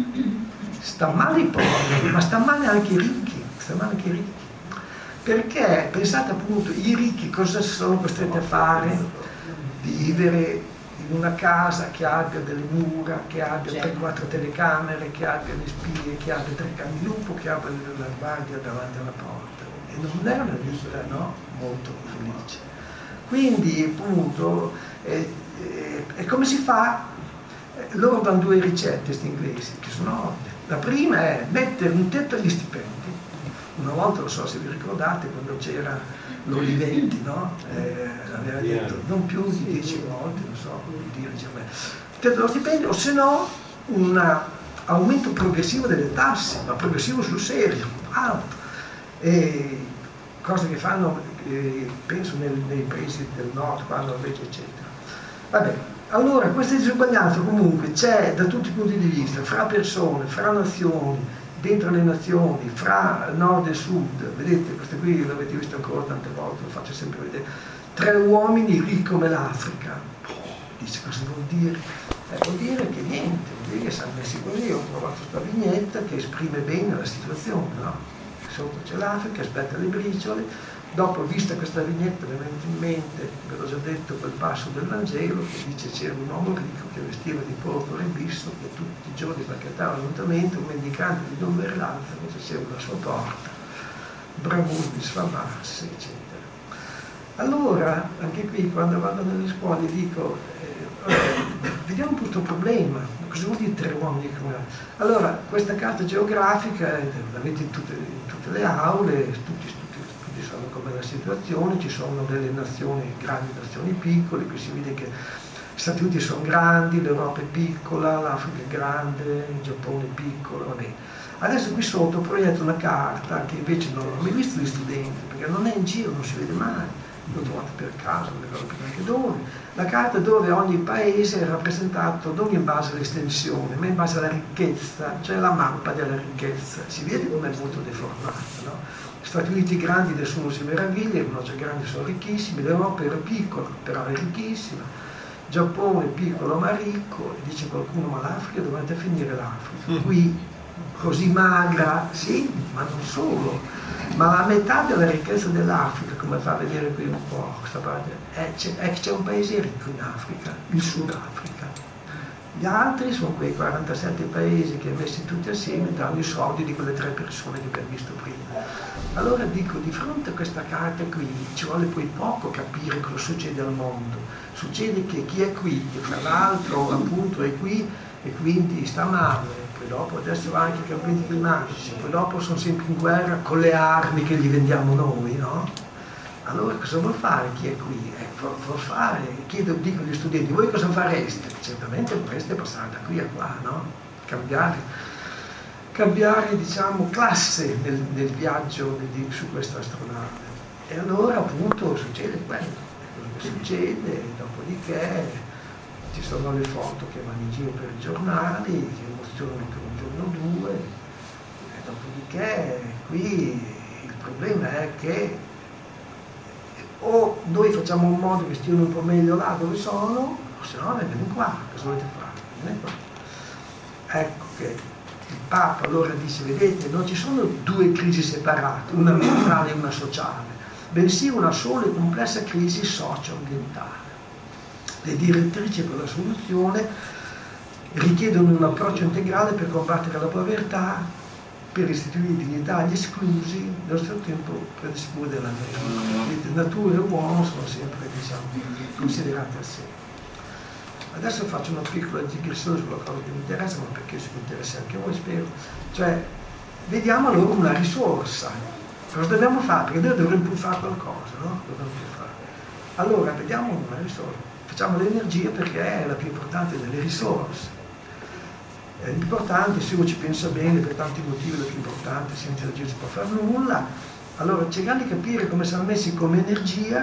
sta male i poveri, ma sta male anche i ricchi, sta male anche i ricchi. Perché pensate appunto, i ricchi cosa sono costretti a fare? Vivere in una casa che abbia delle mura, che abbia tre quattro telecamere, che abbia le spie, che abbia tre cani lupo, che abbia la guardia davanti alla porta. E non è una vita, no? Molto felice. Quindi appunto, eh, eh, e come si fa? Eh, loro danno due ricette, questi inglesi, che sono ovvie. La prima è mettere un tetto agli stipendi. Una volta, non so se vi ricordate, quando c'era l'Olivetti, no? Eh, aveva detto non più di dieci volte, non so, dire, diciamo, tetto allo stipendio, o se no un aumento progressivo delle tasse, ma progressivo sul serio, alto. E cose che fanno, eh, penso, nel, nei paesi del nord, qua Norvegia, eccetera. Vabbè, allora questa disuguaglianza comunque c'è da tutti i punti di vista, fra persone, fra nazioni, dentro le nazioni, fra nord e sud, vedete, questo qui l'avete visto ancora tante volte, lo faccio sempre vedere, tre uomini ricchi come l'Africa. Oh, dice, cosa vuol dire? Eh, vuol dire che niente, vuol dire che siamo messi così. Ho trovato questa vignetta che esprime bene la situazione, no? Sotto c'è l'Africa, aspetta le briciole. Dopo, vista questa vignetta, mi è venuto in mente, ve l'ho già detto, quel passo del Vangelo che dice c'era un uomo ricco che vestiva di porpora e bisso, che tutti i giorni bacchettava lontamente un mendicante di Don Verlanza che faceva la sua porta, bravura di sfamarsi, eccetera. Allora, anche qui, quando vado nelle scuole, dico, eh, vediamo un po' questo problema, cosa vuol dire tre uomini come allora, questa carta geografica, eh, l'avete in tutte, in tutte le aule, tutti sanno com'è la situazione, ci sono delle nazioni, grandi nazioni piccole, qui si vede che gli Stati Uniti sono grandi, l'Europa è piccola, l'Africa è grande, il Giappone è piccolo, va bene. Adesso qui sotto proietto una carta che invece non ho mai visto gli studenti, perché non è in giro, non si vede mai, l'ho trovata per caso, non ricordo più neanche dove. La carta dove ogni paese è rappresentato non in base all'estensione, ma in base alla ricchezza, cioè la mappa della ricchezza. Si vede come è molto deformata, no? Stati Uniti grandi nessuno si meraviglia, i già grandi sono ricchissimi, l'Europa era piccola, però è ricchissima, Giappone piccolo ma ricco, e dice qualcuno, ma l'Africa dovete finire l'Africa, qui così magra, sì, ma non solo, ma la metà della ricchezza dell'Africa, come fa a vedere qui un po' questa parte, è, c'è, è che c'è un paese ricco in Africa, il Sudafrica. Gli altri sono quei quarantasette paesi che messi tutti assieme danno i soldi di quelle tre persone che abbiamo visto prima. Allora dico, di fronte a questa carta qui ci vuole poi poco capire cosa succede al mondo. Succede che chi è qui, che fra l'altro appunto è qui e quindi sta male, poi dopo adesso va anche i cambiamenti climatici, poi dopo sono sempre in guerra con le armi che gli vendiamo noi, no? Allora cosa vuol fare chi è qui? Eh, vuol, vuol fare, chiedo, dico agli studenti, voi cosa fareste? Certamente vorreste passare da qui a qua, no? Cambiare, cambiare diciamo, classe nel, nel viaggio di, su questa astronave. E allora appunto succede quello, è quello che succede, dopodiché ci sono le foto che vanno in giro per i giornali, che emozionano per un giorno o due, e dopodiché qui il problema è che o noi facciamo in modo che stiano un po' meglio là dove sono, o se no vengono qua, cosa volete fare? Vieni qua. Ecco che il Papa allora dice, vedete, non ci sono due crisi separate, una ambientale e una sociale, bensì una sola e complessa crisi socio-ambientale. Le direttrici per la soluzione richiedono un approccio integrale per combattere la povertà, per restituire dignità agli esclusi, nello stesso tempo per disporre della natura. Natura e uomo sono sempre, diciamo, considerati assieme. Adesso faccio una piccola digressione sulla cosa che mi interessa, ma perché si interessa anche a voi, spero. Cioè, vediamo allora una risorsa. Cosa dobbiamo fare? Perché noi dovremmo più fare qualcosa, no? Dovremmo più fare. Allora, vediamo una risorsa. Facciamo l'energia perché è la più importante delle risorse. È importante, se uno ci pensa bene, per tanti motivi la più importante, senza energia non si può fare nulla. Allora cercando di capire come siamo messi come energia,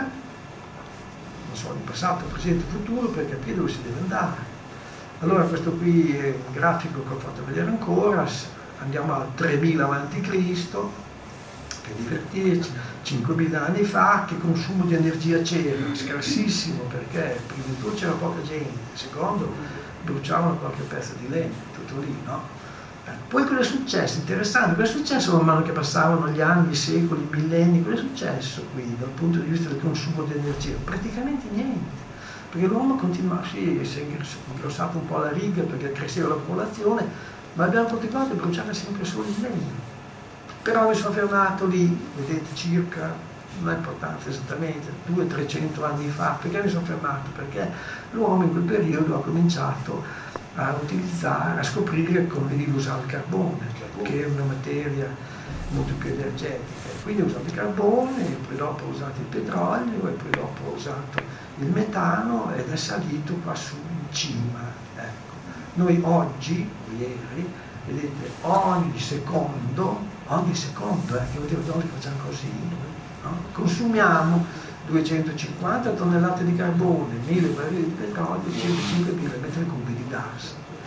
non so, in passato, presente e futuro, per capire dove si deve andare. Allora questo qui è un grafico che ho fatto vedere ancora, andiamo al tremila avanti Cristo, per divertirci, cinquemila anni fa, che consumo di energia c'era, scarsissimo, perché prima di tutto c'era poca gente, secondo bruciavano qualche pezzo di legno, tutto lì, no? Eh, poi cosa è successo? Interessante, cosa è successo man mano che passavano gli anni, i secoli, i millenni? Cosa è successo qui dal punto di vista del consumo di energia? Praticamente niente, perché l'uomo continua, sì, si è ingrossato un po' la riga perché cresceva la popolazione, ma abbiamo continuato a bruciare sempre solo il legno. Però mi sono fermato lì, vedete, circa, non ha importanza esattamente, duecento trecento anni fa. Perché mi sono fermato? Perché l'uomo in quel periodo ha cominciato a utilizzare, a scoprire come veniva usato il carbone, che è una materia molto più energetica. Quindi ha usato il carbone, e poi dopo ha usato il petrolio, e poi dopo ha usato il metano, ed è salito qua su in cima. Ecco. Noi oggi, ieri, vedete, ogni secondo, ogni secondo, eh, che vuol dire che oggi facciamo così, no? Consumiamo duecentocinquanta tonnellate di carbone, mille barili di petrolio, centocinquemila metri cubi di gas.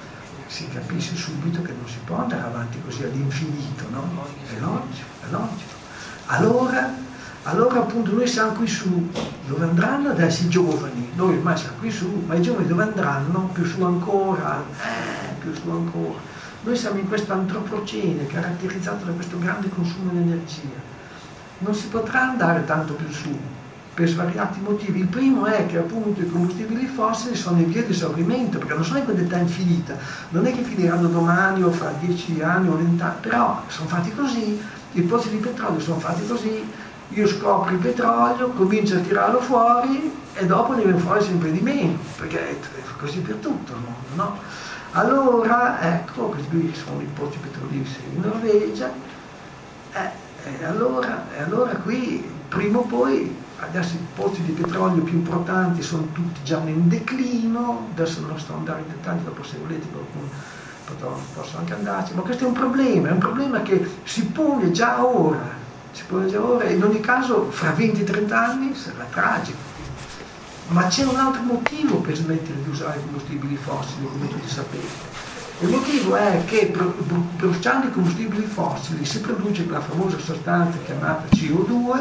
si capisce subito che non si può andare avanti così all'infinito, no? È logico, è logico. Allora, allora appunto noi siamo qui su, dove andranno adesso i giovani? Noi ormai siamo qui su, ma i giovani dove andranno? Più su ancora, eh, più su ancora. Noi siamo in questo antropocene caratterizzato da questo grande consumo di energia. Non si potrà andare tanto più su, per svariati motivi. Il primo è che appunto i combustibili fossili sono in via di esaurimento, perché non sono in quantità infinita, non è che finiranno domani o fra dieci anni o vent'anni, però sono fatti così, i pozzi di petrolio sono fatti così, io scopro il petrolio, comincio a tirarlo fuori e dopo ne viene fuori sempre di meno, perché è così per tutto il mondo, no? Allora, ecco, questi sono i pozzi petroliferi in Norvegia, eh, e allora, e allora qui, prima o poi, adesso i pozzi di petrolio più importanti sono tutti già in declino, adesso non sto andando in dettaglio, dopo se volete qualcuno posso anche andarci, ma questo è un problema, è un problema che si pone già ora, si pone già ora, e in ogni caso fra venti trenta anni sarà tragico. Ma c'è un altro motivo per smettere di usare i combustibili fossili, come tutti sapete. Il motivo è che bruciando i combustibili fossili si produce quella famosa sostanza chiamata C O due,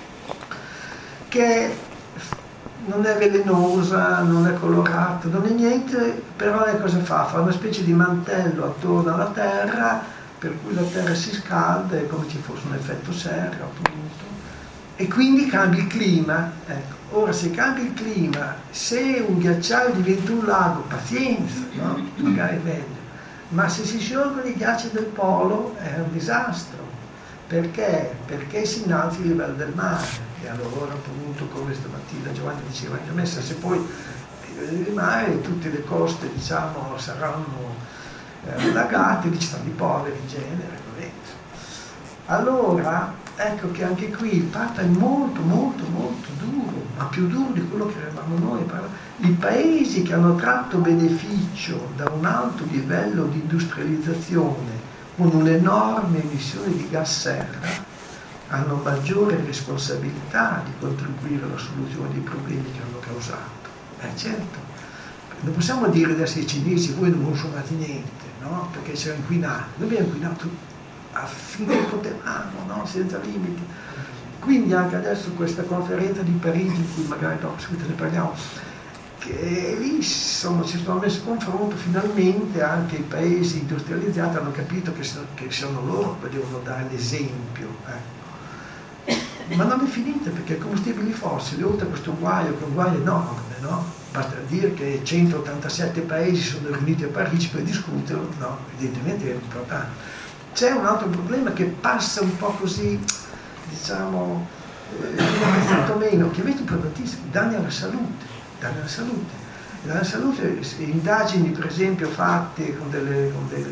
che non è velenosa, non è colorata, non è niente, però è cosa fa? Fa una specie di mantello attorno alla Terra, per cui la Terra si scalda, è come ci fosse un effetto serra, appunto, e quindi cambia il clima. Ecco. Ora, se cambia il clima, se un ghiacciaio diventa un lago, pazienza, no? Magari è meglio, ma se si sciolgono i ghiacci del polo è un disastro. Perché? Perché si innalza il livello del mare, e allora appunto, come stamattina Giovanni diceva anche a me, se poi il livello del mare, tutte le coste, diciamo, saranno eh, allagate, lì ci stanno i poveri in genere. Allora, ecco che anche qui il Papa è molto, molto, molto duro, ma più duro di quello che eravamo noi. I paesi che hanno tratto beneficio da un alto livello di industrializzazione con un'enorme emissione di gas serra hanno maggiore responsabilità di contribuire alla soluzione dei problemi che hanno causato. Eh certo, non possiamo dire adesso ai cinesi voi non consumate niente, no? Perché c'è inquinato, noi abbiamo inquinato affinché potevamo, no? Senza limiti. Quindi anche adesso questa conferenza di Parigi, in cui magari dopo ne parliamo, che lì insomma, ci sono messi a confronto, finalmente anche i paesi industrializzati hanno capito che sono, che sono loro che devono dare l'esempio. Ecco. Ma non è finita, perché i combustibili fossili, oltre a questo guaio, che è un guaio enorme, no? Basta dire che centottantasette paesi sono riuniti a Parigi per discuterlo, no? Evidentemente è importante. C'è un altro problema che passa un po' così, diciamo, eh, meno, che avete importantissimi, danni alla salute, danni alla salute. Danni alla salute, indagini per esempio fatte con, delle, con, delle,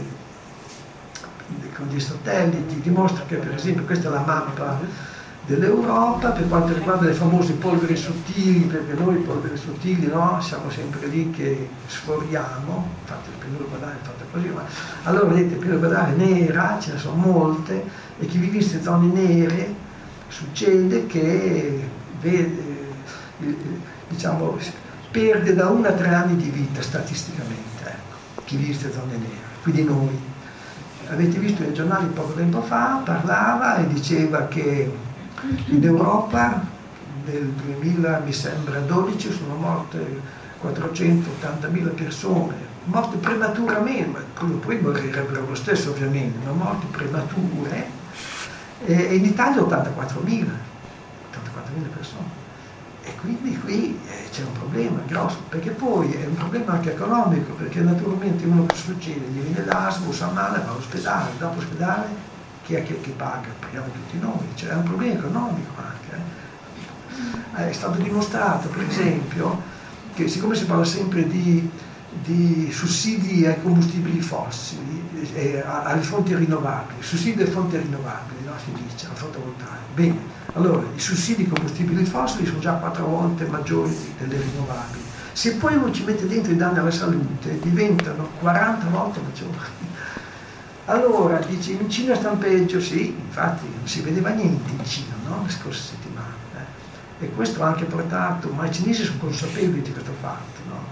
con dei satelliti, dimostrano che per esempio, questa è la mappa dell'Europa per quanto riguarda le famose polveri sottili, perché noi polveri sottili, no, siamo sempre lì che sforiamo, infatti il pianura padana è fatta così, ma allora vedete, il pianura padana è nera, ce ne sono molte, e chi vive in queste zone nere succede che vede, diciamo, perde da uno a tre anni di vita statisticamente, ecco, chi vive in queste zone nere, quindi noi. Avete visto nei giornali poco tempo fa, parlava e diceva che in Europa nel duemila, mi sembra, dodici sono morte quattrocentottantamila persone, morte prematuramente, ma poi morirebbero lo stesso ovviamente, ma morti premature, e in Italia ottantaquattromila persone. E quindi qui eh, c'è un problema grosso, perché poi è un problema anche economico, perché naturalmente uno che succede, gli viene l'asma, sa male, va all'ospedale, dopo l'ospedale chi è che, che paga? Paghiamo tutti noi, cioè è un problema economico anche. Eh. È stato dimostrato per esempio che siccome si parla sempre di, di sussidi ai combustibili fossili, eh, alle fonti rinnovabili, sussidi alle fonti rinnovabili, no? Si dice, al fotovoltaico. Bene, allora i sussidi ai combustibili fossili sono già quattro volte maggiori delle rinnovabili. Se poi uno ci mette dentro i danni alla salute, diventano quaranta volte maggiori. Allora, dice, in Cina sta peggio, sì, infatti non si vedeva niente in Cina, no? Le scorse settimane. Eh. E questo ha anche portato, ma i cinesi sono consapevoli di questo fatto, no? Eh,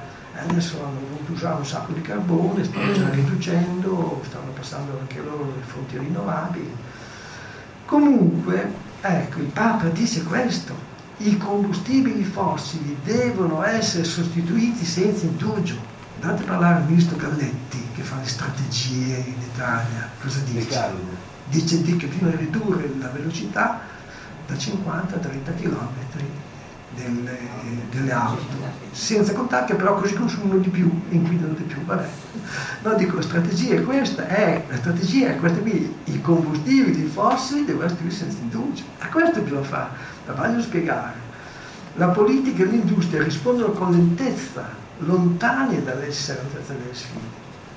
adesso hanno voluto usare un sacco di carbone, stanno già riducendo, stanno passando anche loro le fonti rinnovabili. Comunque, ecco, il Papa dice questo: i combustibili fossili devono essere sostituiti senza indugio. Andate a parlare al ministro Galletti, che fa le strategie in Italia, cosa dice? Dice che bisogna ridurre la velocità da cinquanta a trenta chilometri delle, delle auto, senza contare che però così consumano di più, inquinano di più. Vabbè, no, dico, la strategia è questa, è, la strategia è questa qui: i combustibili fossili devono essere senza indugio. A questo bisogna fare, la voglio spiegare. La politica e l'industria rispondono con lentezza, lontane dall'essere all'altezza delle sfide.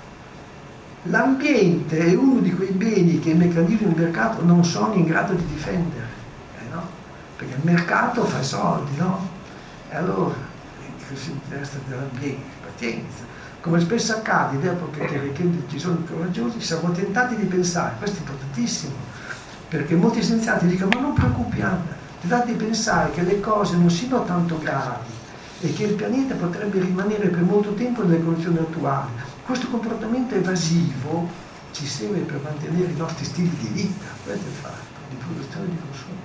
L'ambiente è uno di quei beni che i meccanismi del mercato non sono in grado di difendere, eh no? Perché il mercato fa soldi, no? E allora si interessa dell'ambiente, pazienza. Come spesso accade in epoche che ci sono coraggiosi, siamo tentati di pensare, questo è importantissimo, perché molti scienziati dicono: ma non preoccupi Anna, tentati di pensare che le cose non siano tanto gravi e che il pianeta potrebbe rimanere per molto tempo nelle condizioni attuali. Questo comportamento evasivo ci serve per mantenere i nostri stili di vita, questo è il fatto, di produzione e di consumo.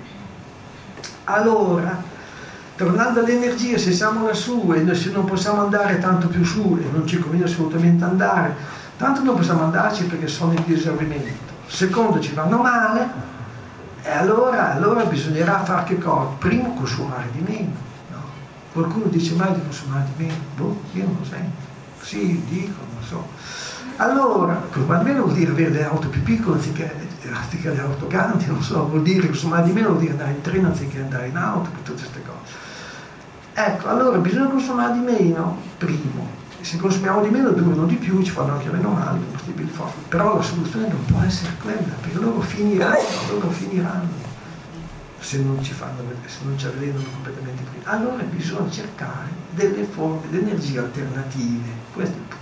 Allora, tornando all'energia, se siamo lassù e se non possiamo andare tanto più su, e non ci conviene assolutamente andare, tanto non possiamo andarci perché sono in esaurimento. Secondo, ci vanno male, e allora, allora bisognerà fare che cosa? Primo, consumare di meno. No? Qualcuno dice mai di consumare di meno? Boh, io non lo sento. Sì, dico, non so. Allora, almeno vuol dire avere le auto più piccole anziché, anziché le auto grandi, non so, vuol dire consumare di meno, vuol dire andare in treno anziché andare in auto, per tutte queste cose. Ecco, allora bisogna consumare di meno, primo. Se consumiamo di meno durano di più, ci fanno anche meno male i combustibili fossili. Però la soluzione non può essere quella, perché loro finiranno, loro finiranno. Se non ci fanno, se non ci avvelenano completamente prima. Allora bisogna cercare delle forme di energia alternative. Questo è il punto.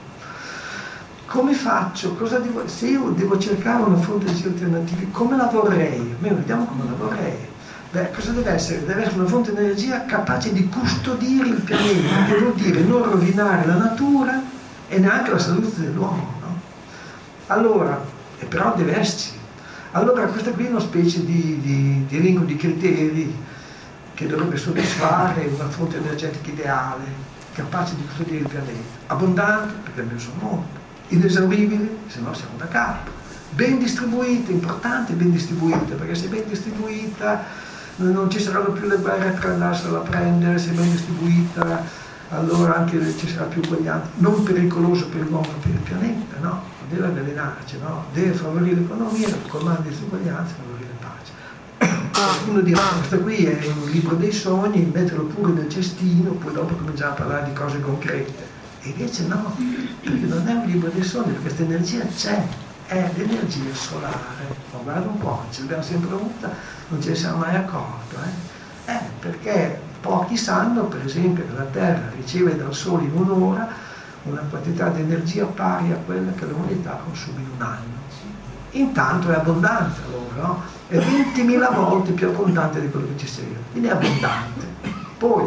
Come faccio? Cosa devo, se io devo cercare una fonte di energia alternativa, come la vorrei? Almeno vediamo come la vorrei. Beh, cosa deve essere? Deve essere una fonte di energia capace di custodire il pianeta, che vuol dire non rovinare la natura e neanche la salute dell'uomo, no? Allora, e però deve esserci. Allora questa qui è una specie di, di, di elenco di criteri che dovrebbe soddisfare una fonte energetica ideale, capace di custodire il pianeta. Abbondante, perché almeno sono molto. Inesauribile, se no siamo da capo. Ben distribuita, importante ben distribuita, perché se ben distribuita non ci saranno più le guerre per andarsela a prendere, se ben distribuita allora anche ci sarà più uguaglianza. Non pericoloso per l'uomo, ma per il pianeta, no? Deve avvelenarci, no? Deve favorire l'economia, colmare le disuguaglianze, favorire la pace. Qualcuno dirà: questo qui è un libro dei sogni, metterlo pure nel cestino, poi dopo cominciare a parlare di cose concrete. E invece no, perché non è un libro dei sogni, perché questa energia c'è, è l'energia solare. Ma guarda un po', ce l'abbiamo sempre avuta, non ce ne siamo mai accorti. Eh? Eh, perché pochi sanno, per esempio, che la Terra riceve dal Sole in un'ora una quantità di energia pari a quella che l'umanità consuma in un anno. Intanto è abbondante allora, no? È ventimila volte più abbondante di quello che ci serve, quindi è abbondante. Poi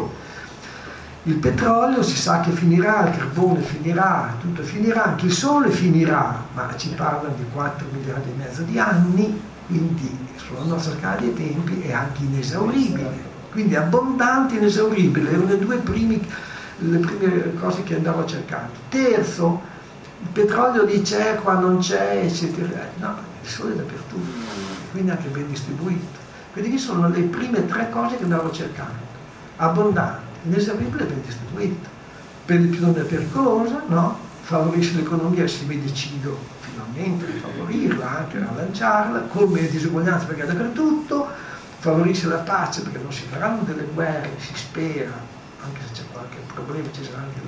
il petrolio si sa che finirà, il carbone finirà, tutto finirà, anche il Sole finirà, ma ci parlano di quattro miliardi e mezzo di anni, quindi sulla nostra scala dei tempi è anche inesauribile, quindi è abbondante e inesauribile, erano le due primi le prime cose che andavo cercando. Terzo, il petrolio lì c'è, qua non c'è, eccetera. No, il Sole è dappertutto, quindi anche ben distribuito. Quindi sono le prime tre cose che andavo cercando. Abbondante, inesauribile e ben distribuito. Per di più non è pericolosa, no? Favorisce l'economia se mi decido finalmente di favorirla, anche a lanciarla, come le disuguaglianze perché è dappertutto, favorisce la pace perché non si faranno delle guerre, si spera, anche se c'è qualche problema ci sarà anche lì.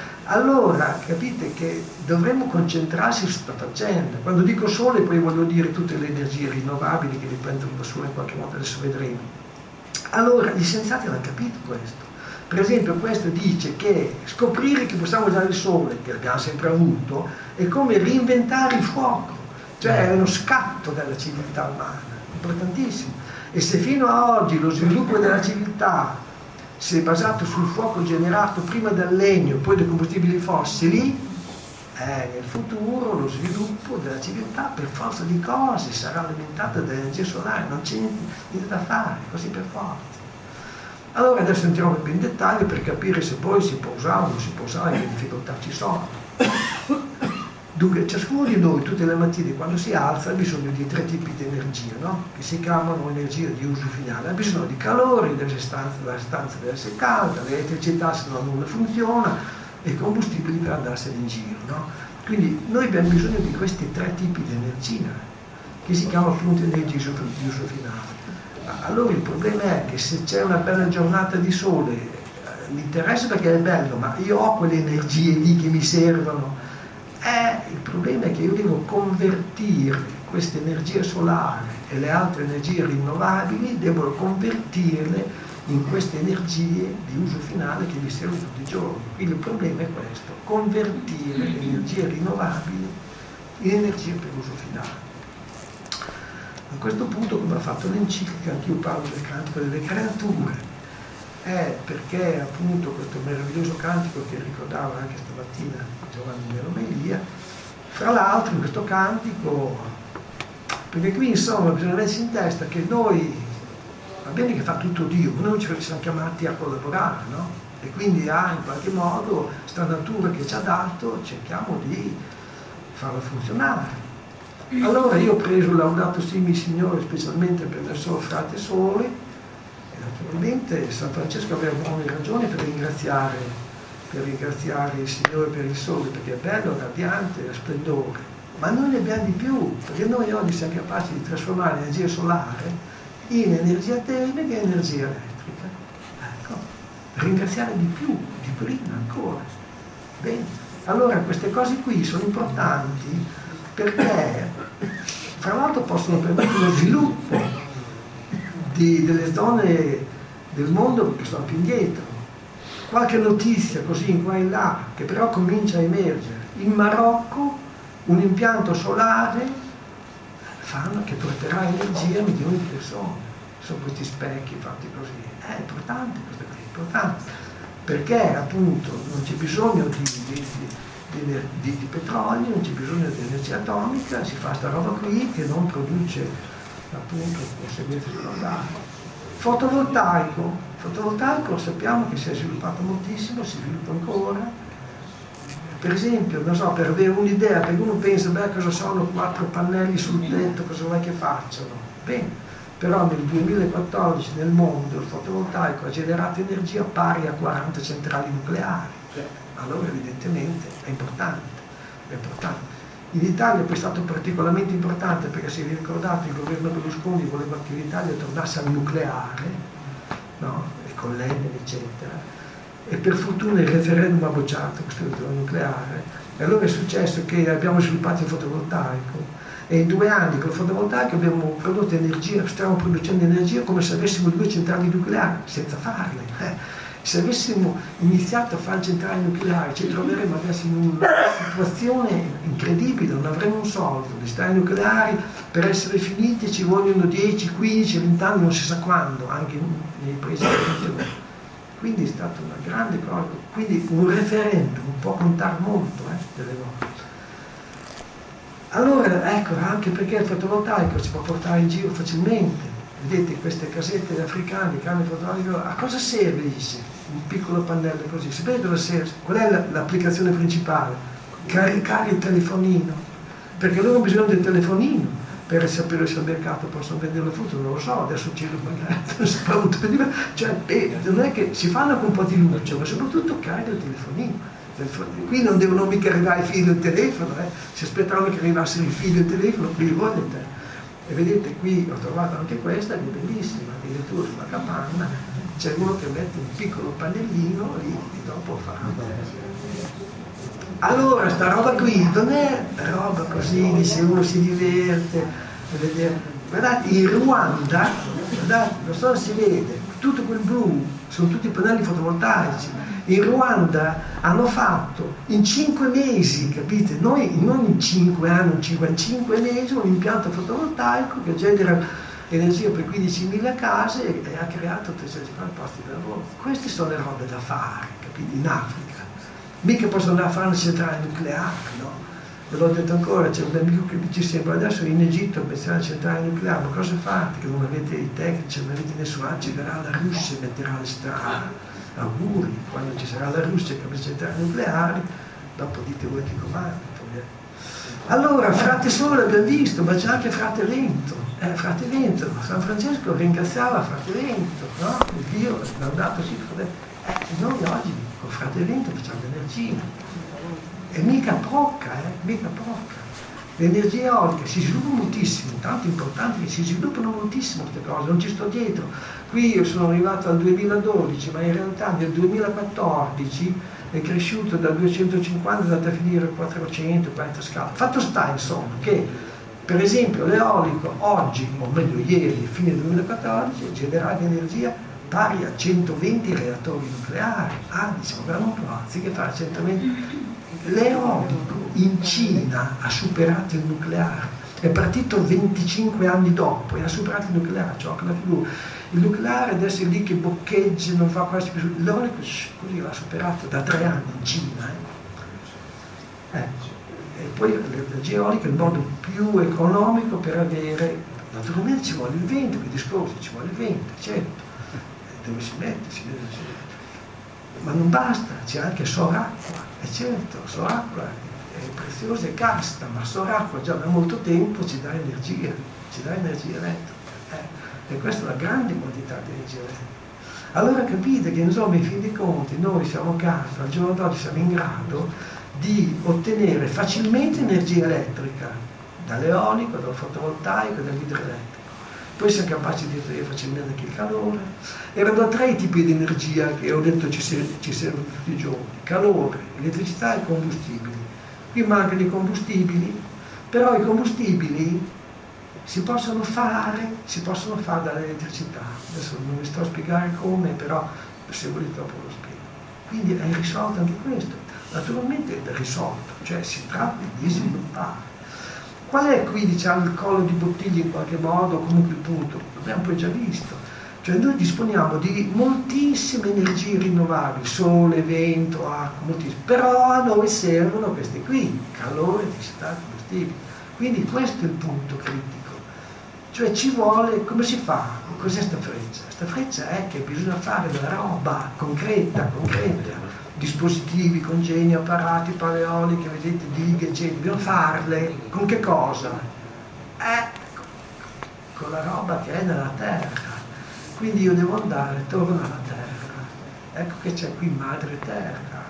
Allora capite che dovremmo concentrarsi su questa faccenda. Quando dico Sole poi voglio dire tutte le energie rinnovabili che dipendono da Sole in qualche modo, adesso vedremo. Allora gli scienziati hanno capito questo. Per esempio questo dice che scoprire che possiamo usare il Sole, che abbiamo sempre avuto, è come reinventare il fuoco, cioè è uno scatto della civiltà umana, importantissimo. E se fino a oggi lo sviluppo della civiltà se basato sul fuoco generato prima dal legno e poi dai combustibili fossili, eh, nel futuro lo sviluppo della civiltà per forza di cose sarà alimentato dall'energia solare, non c'è niente, niente da fare, così per forza. Allora adesso entriamo più in dettaglio per capire se poi si può usare o non si può usare, che difficoltà ci sono. Dunque ciascuno di noi tutte le mattine quando si alza ha bisogno di tre tipi di energia, no? Che si chiamano energia di uso finale. Ha bisogno di calore, deve stanza, la stanza deve essere calda, l'elettricità se no non funziona, e combustibili per andarsene in giro, no? Quindi noi abbiamo bisogno di questi tre tipi di energia, che si chiamano appunto energia di uso finale. Allora il problema è che se c'è una bella giornata di sole, eh, mi interessa perché è bello, ma io ho quelle energie lì che mi servono. Eh, il problema è che io devo convertire questa energia solare e le altre energie rinnovabili, devo convertirle in queste energie di uso finale che mi servono tutti i giorni. Quindi il problema è questo, convertire le energie rinnovabili in energie per uso finale. A questo punto, come ha fatto l'enciclica, anche io parlo del cantico delle creature, è perché appunto questo meraviglioso cantico che ricordava anche stamattina Giovanni nell'omelia, fra l'altro in questo cantico, perché qui insomma bisogna mettersi in testa che noi, va bene che fa tutto Dio, ma noi ci siamo chiamati a collaborare, no? E quindi ha in qualche modo questa natura che ci ha dato, cerchiamo di farla funzionare. Allora io ho preso Laudato Si mi Signore specialmente per il suo frate sole, e naturalmente San Francesco aveva buone ragioni per ringraziare, per ringraziare il Signore per il sole, perché è bello, radiante, è splendore, ma noi ne abbiamo di più, perché noi oggi siamo capaci di trasformare l'energia solare in energia termica e energia elettrica. Ecco, ringraziare di più, di prima ancora. Bene, allora queste cose qui sono importanti perché fra l'altro possono permettere lo sviluppo di, delle zone del mondo che sono più indietro. Qualche notizia così in qua e là che però comincia a emergere. In Marocco un impianto solare fanno che porterà energia a milioni di persone. Sono questi specchi fatti così. È importante questo qui, è importante, perché appunto non c'è bisogno di, di, di Di, di, di petrolio, non c'è bisogno di energia atomica, si fa sta roba qui che non produce appunto conseguenze secondarie. Fotovoltaico, fotovoltaico sappiamo che si è sviluppato moltissimo, si sviluppa ancora. Per esempio, non so, per avere un'idea, perché uno pensa, beh, cosa sono quattro pannelli sul tetto, cosa vuoi che facciano? Bene, però nel duemilaquattordici nel mondo il fotovoltaico ha generato energia pari a quaranta centrali nucleari. Allora evidentemente è importante, è importante. In Italia poi è stato particolarmente importante perché, se vi ricordate, il governo Berlusconi voleva che l'Italia tornasse al nucleare, no? E con l'Enel eccetera, e per fortuna il referendum ha bocciato questo nucleare, e allora è successo che abbiamo sviluppato il fotovoltaico, e in due anni con il fotovoltaico abbiamo prodotto energia, stiamo producendo energia come se avessimo due centrali nucleari, senza farle. Eh. Se avessimo iniziato a fare centrali nucleari ci troveremmo adesso in una situazione incredibile, non avremmo un soldo. Le centrali nucleari per essere finite ci vogliono dieci, quindici, venti anni, non si sa quando, anche nei paesi che funzionano. Quindi è stata una grande cosa, quindi un referendum può contare molto eh, delle volte. Allora ecco, anche perché il fotovoltaico si può portare in giro facilmente. Vedete queste casette africane che hanno il fotovoltaico, a cosa serve? Dice un piccolo pannello così, sapete cosa serve? Qual è l'applicazione principale? Caricare il telefonino, perché loro hanno bisogno del telefonino per sapere se al mercato possono vendere le frutta, non lo so, adesso ci magari cioè, eh, non è che si fanno con un po' di luce, ma soprattutto caricare il telefonino. Qui non devono mica arrivare i fili del telefono, eh. Si aspettavano che arrivassero i fili del telefono, qui li vogliono. E vedete qui ho trovato anche questa che è bellissima, addirittura sulla capanna c'è uno che mette un piccolo pannellino lì e dopo fa. Allora sta roba qui non è roba così, dice uno si diverte a vedere. Guardate, in Ruanda, guardate, non so se si vede, tutto quel blu sono tutti pannelli fotovoltaici. In Ruanda hanno fatto in cinque mesi, capite? Noi non in cinque anni, in cinque mesi un impianto fotovoltaico che genera energia per quindicimila case e, e ha creato trecentocinquanta posti di lavoro. Queste sono le robe da fare, capite? In Africa. Mica possono andare a fare una centrale nucleare, no? Ve l'ho detto ancora, c'è un amico che mi dice sempre, adesso in Egitto pensare alla centrale nucleare, ma cosa fate? Che non avete i tecnici, non avete nessuno, ci verrà la Russia e metterà le strade. Auguri, quando ci sarà la Russia che avrà centrali nucleari, dopo dite voi che comando. Allora, Frate Sole abbiamo visto, ma c'è anche Frate Vento, eh, Frate Vento, San Francesco ringraziava Frate Vento, no? Il Dio l'ha dato sì, frate... eh, noi oggi con Frate Vento facciamo l'energia. E mica poca, eh, mica poca. Le energie eoliche si sviluppano moltissimo, tanto importante che si sviluppano moltissimo queste cose, non ci sto dietro. Qui io sono arrivato al duemiladodici, ma in realtà nel duemilaquattordici è cresciuto da duecentocinquanta, è andato a finire a quattrocento, quaranta scale. Fatto sta insomma che per esempio l'eolico oggi, o meglio ieri, fine duemilaquattordici, generava energia pari a centoventi reattori nucleari. Ah, diciamo, guarda un po', anziché fare centoventi. L'eolico in Cina ha superato il nucleare, è partito venticinque anni dopo e ha superato il nucleare, cioè la figura. Il nucleare adesso è lì che boccheggia, non fa quasi più. L'eolico così l'ha superato da tre anni in Cina. Eh. Ecco. E poi l'energia eolica è il modo più economico per avere, naturalmente ci vuole il vento, che discorsi, ci vuole il vento, certo, dove si mette, si deve, si deve. Ma non basta, c'è anche soracqua, e certo, soracqua è preziosa e casta, ma soracqua già da molto tempo ci dà energia, ci dà energia elettrica, eh. E questa è una grande quantità di energia elettrica. Allora capite che insomma in fin dei conti noi siamo a casa, al giorno d'oggi siamo in grado di ottenere facilmente energia elettrica dall'eolico, dal fotovoltaico e dall'idroelettrico. Poi siamo capaci di ottenere facilmente anche il calore. Erano tre i tipi di energia che ho detto ci, ser ci servono tutti i giorni: calore, elettricità e combustibili. Qui mancano i combustibili, però i combustibili si possono fare, si possono fare dall'elettricità. Adesso non vi sto a spiegare come, però se volete dopo lo spiego. Quindi è risolto anche questo. Naturalmente è risolto, cioè si tratta di sviluppare. Qual è qui, diciamo, il collo di bottiglia in qualche modo, comunque il punto? L'abbiamo poi già visto. Cioè noi disponiamo di moltissime energie rinnovabili, sole, vento, acqua, moltissime. Però a noi servono queste qui, calore, elettricità, combustibili. Quindi questo è il punto critico. Cioè ci vuole, come si fa? Cos'è sta freccia? Sta freccia è che bisogna fare della roba concreta, concreta. Dispositivi, congegni, apparati, pale eoliche, vedete, dighe, eccetera, dobbiamo farle con che cosa? Eh, con la roba che è nella terra. Quindi io devo andare torno alla terra. Ecco che c'è qui madre terra.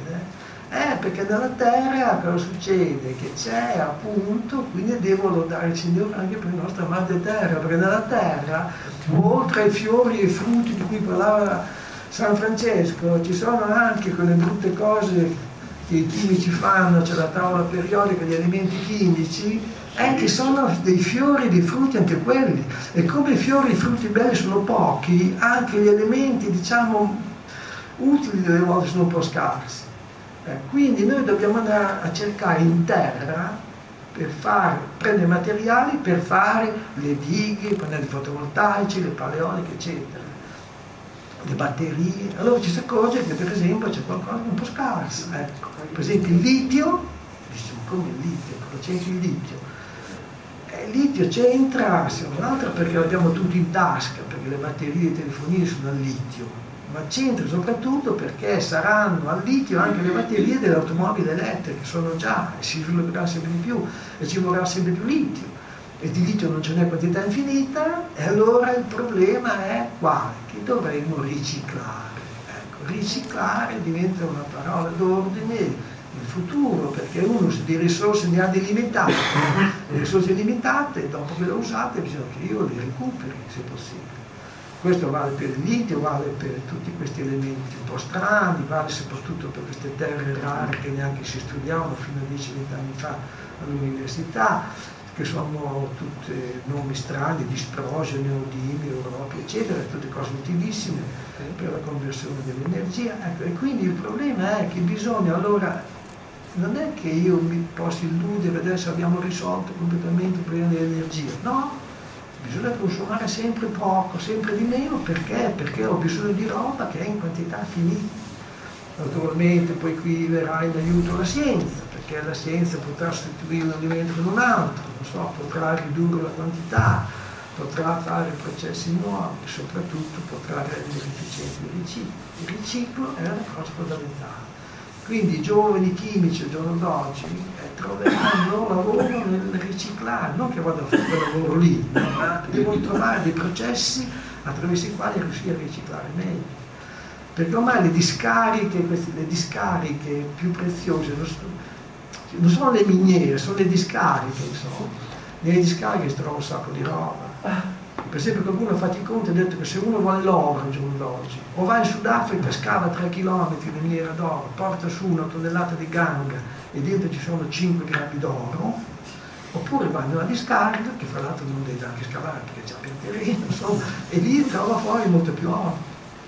Eh, perché nella terra cosa succede? Che c'è appunto, quindi devo lodare il Signore anche per la nostra madre terra, perché nella terra, oltre ai fiori e ai frutti di cui parlava San Francesco, ci sono anche quelle brutte cose che i chimici fanno, c'è la tavola periodica di alimenti chimici, è che sono dei fiori e dei frutti anche quelli. E come i fiori e i frutti belli sono pochi, anche gli elementi, diciamo, utili delle volte sono un po' scarsi. Eh, quindi noi dobbiamo andare a cercare in terra per fare, prendere materiali per fare le dighe, i pannelli fotovoltaici, le pale eoliche, eccetera. Le batterie, allora ci si accorge che per esempio c'è qualcosa di un po' scarso, ecco. Per esempio il litio, diciamo come il litio, cosa c'entra il litio? Eh, il litio c'entra, se non altro perché l'abbiamo tutti in tasca, perché le batterie dei telefonini sono al litio, ma c'entra soprattutto perché saranno al litio anche le batterie delle automobili elettriche, sono già, e si svilupperà sempre di più, e ci vorrà sempre più litio. E di litio non ce n'è quantità infinita, e allora il problema è quale? Che dovremmo riciclare. Ecco, riciclare diventa una parola d'ordine nel futuro, perché uno se di risorse ne ha delimitate, le risorse limitate, dopo che le usate bisogna che io le recuperi, se possibile. Questo vale per il litio, vale per tutti questi elementi un po' strani, vale soprattutto per queste terre rare che neanche si studiavano fino a dieci venti anni fa all'università, che sono tutte nomi strani, disprosio, neodimio, Europa, eccetera, tutte cose utilissime per la conversione dell'energia. Ecco, e quindi il problema è che bisogna allora, non è che io mi possa illudere adesso abbiamo risolto completamente il problema dell'energia, no, bisogna consumare sempre poco, sempre di meno, perché? Perché ho bisogno di roba che è in quantità finita. Naturalmente poi qui verrà in aiuto la scienza, perché la scienza potrà sostituire un alimento con un altro, non so, potrà ridurre la quantità, potrà fare processi nuovi, soprattutto potrà rendere efficiente il riciclo. Il riciclo è una cosa fondamentale. Quindi i giovani chimici al giorno d'oggi eh, troveranno lavoro nel riciclare, non che vadano a fare quel lavoro lì, ma devono trovare dei processi attraverso i quali riuscire a riciclare meglio. Perché ormai le discariche, queste, le discariche più preziose non sono, non sono le miniere, sono le discariche, insomma. Nelle discariche si trova un sacco di roba. Per esempio qualcuno ha fatto i conti e ha detto che se uno vuole l'oro al giorno d'oggi, o va in Sudafrica, scava tre chilometri di miniera d'oro, porta su una tonnellata di ganga e dentro ci sono cinque grammi d'oro, oppure va in una discarica, che fra l'altro non deve anche scavare perché c'è più terreno, insomma, e lì trova fuori molto più oro.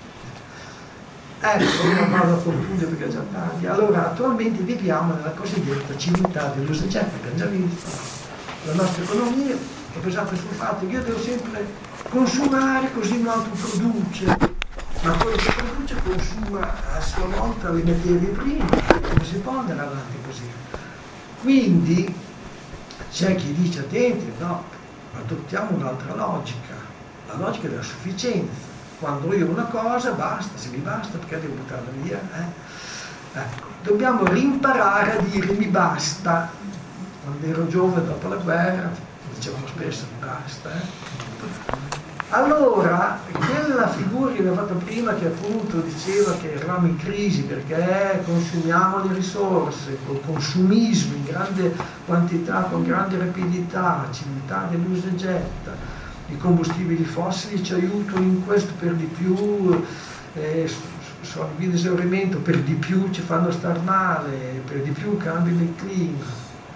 Ecco, non vado a concludere perché è già tardi. Allora, attualmente viviamo nella cosiddetta civiltà dell'usagetto, abbiamo già visto. La nostra economia è basata sul fatto che io devo sempre consumare così un altro produce, ma quello che produce consuma a sua volta le materie prime, non si può andare avanti così. Quindi c'è chi dice attenti, no, adottiamo un'altra logica, la logica della sufficienza. Quando io ho una cosa, basta, se mi basta, perché devo buttarla via? Eh? Ecco, dobbiamo rimparare a dire mi basta. Quando ero giovane, dopo la guerra, dicevamo spesso mi basta. Eh? Allora, quella figura che abbiamo fatto prima, che appunto diceva che eravamo in crisi perché consumiamo le risorse, col consumismo in grande quantità, con grande rapidità, civiltà dell'usa e getta, i combustibili fossili ci aiutano in questo per di più, eh, sono in via di esaurimento, per di più ci fanno star male, per di più cambiano il clima.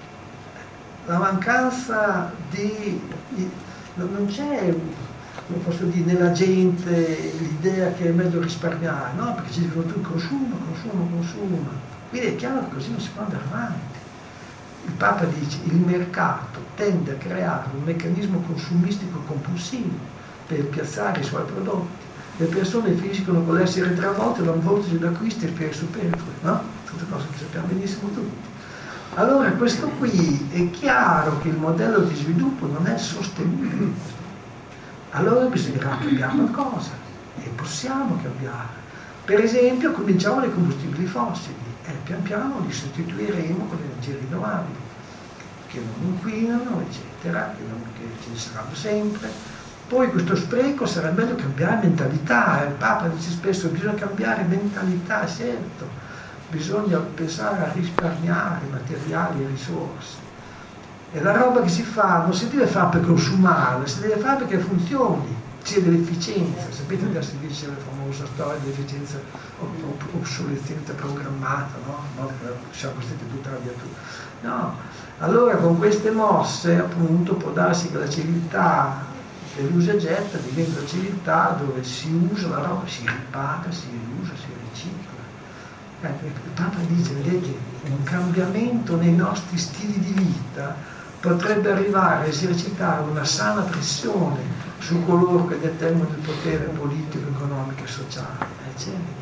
La mancanza di, di non c'è, come posso dire, nella gente l'idea che è meglio risparmiare, no? Perché ci dicono tu consuma, consuma, consuma. Quindi è chiaro che così non si può andare avanti. Il Papa dice che il mercato tende a creare un meccanismo consumistico compulsivo per piazzare i suoi prodotti. Le persone finiscono con l'essere travolte da un vortice d'acquisti e per superflui, no? Tutte cose che sappiamo benissimo tutti. Allora questo qui è chiaro che il modello di sviluppo non è sostenibile. Allora bisognerà cambiare qualcosa e possiamo cambiare. Per esempio cominciamo dai combustibili fossili. E pian piano li sostituiremo con energie rinnovabili che non inquinano, eccetera, che, non, che ci saranno sempre. Poi questo spreco sarà meglio cambiare mentalità. Il Papa dice spesso bisogna cambiare mentalità, certo, bisogna pensare a risparmiare materiali e risorse. E la roba che si fa non si deve fare per consumarla, si deve fare perché funzioni, sia dell'efficienza. Sapete che si dice la famosa storia dell'efficienza obsolescenza programmata, no? No, siamo costretti a buttare via tutto. No, allora con queste mosse appunto può darsi che la civiltà dell'usa e getta diventa una civiltà dove si usa la roba, si ripaga, si riusa, si ricicla. Eh, il Papa dice, vedete, un cambiamento nei nostri stili di vita potrebbe arrivare a esercitare una sana pressione su coloro che detengono il potere politico, economico e sociale. Eh, certo.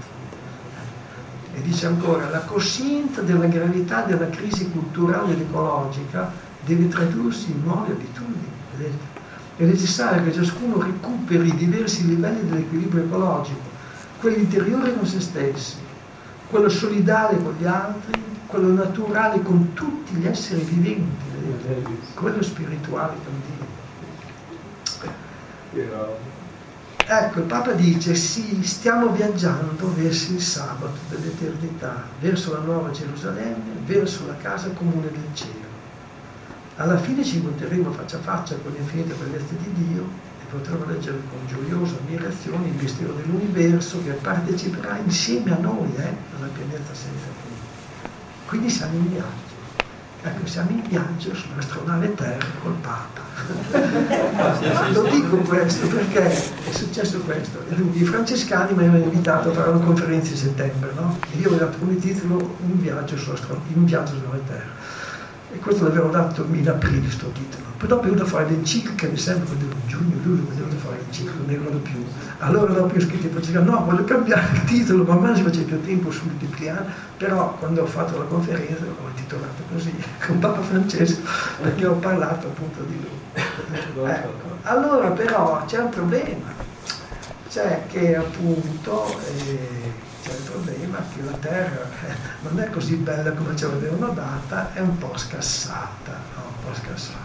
E dice ancora, la coscienza della gravità della crisi culturale ed ecologica deve tradursi in nuove abitudini. Vedete? È necessario che ciascuno recuperi i diversi livelli dell'equilibrio ecologico, quello interiore con se stessi, quello solidale con gli altri, quello naturale con tutti gli esseri viventi, vedete? Quello spirituale con Dio. Ecco, il Papa dice, sì, stiamo viaggiando verso il sabato dell'eternità, verso la nuova Gerusalemme, verso la casa comune del cielo. Alla fine ci incontreremo faccia a faccia con l'infinita bellezza di Dio e potremo leggere con gioiosa ammirazione il mistero dell'universo che parteciperà insieme a noi eh, alla pienezza senza fine. Quindi siamo in viaggio. Ecco, siamo in viaggio sull'astronave Terra col Papa. Lo dico questo perché è successo questo. I francescani mi avevano invitato a fare una conferenza in settembre, no? E io avevo dato come titolo Un viaggio sull'astronave Terra. E questo l'avevo dato in aprile, sto titolo. Poi dopo è venuto fuori l'enciclica, mi sembra che in giugno, luglio, è venuto fuori l'enciclica, non ne ricordo più. Allora dopo ho scritto, facevo, no, voglio cambiare il titolo, ma mai si faceva più tempo sul Cipriano, però quando ho fatto la conferenza l'ho titolato così, con Papa Francesco, perché ho parlato appunto di lui. Ecco. Allora però c'è un problema, c'è che appunto eh, c'è il problema che la Terra eh, non è così bella come ce l'avevano data, è un po' scassata, no? un po' scassata.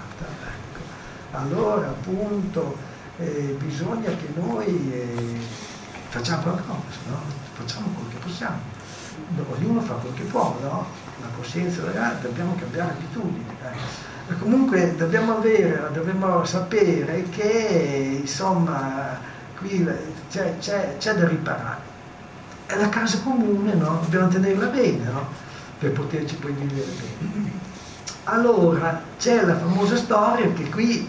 Ecco. Allora appunto eh, bisogna che noi eh, facciamo qualcosa, no? Facciamo quello che possiamo, ognuno fa quello che può, no? La coscienza ragazzi, dobbiamo cambiare abitudini. Eh. Comunque dobbiamo avere, dobbiamo sapere che insomma qui c'è, c'è, c'è da riparare. È la casa comune, no? Dobbiamo tenerla bene, no? Per poterci poi vivere bene. Allora c'è la famosa storia che qui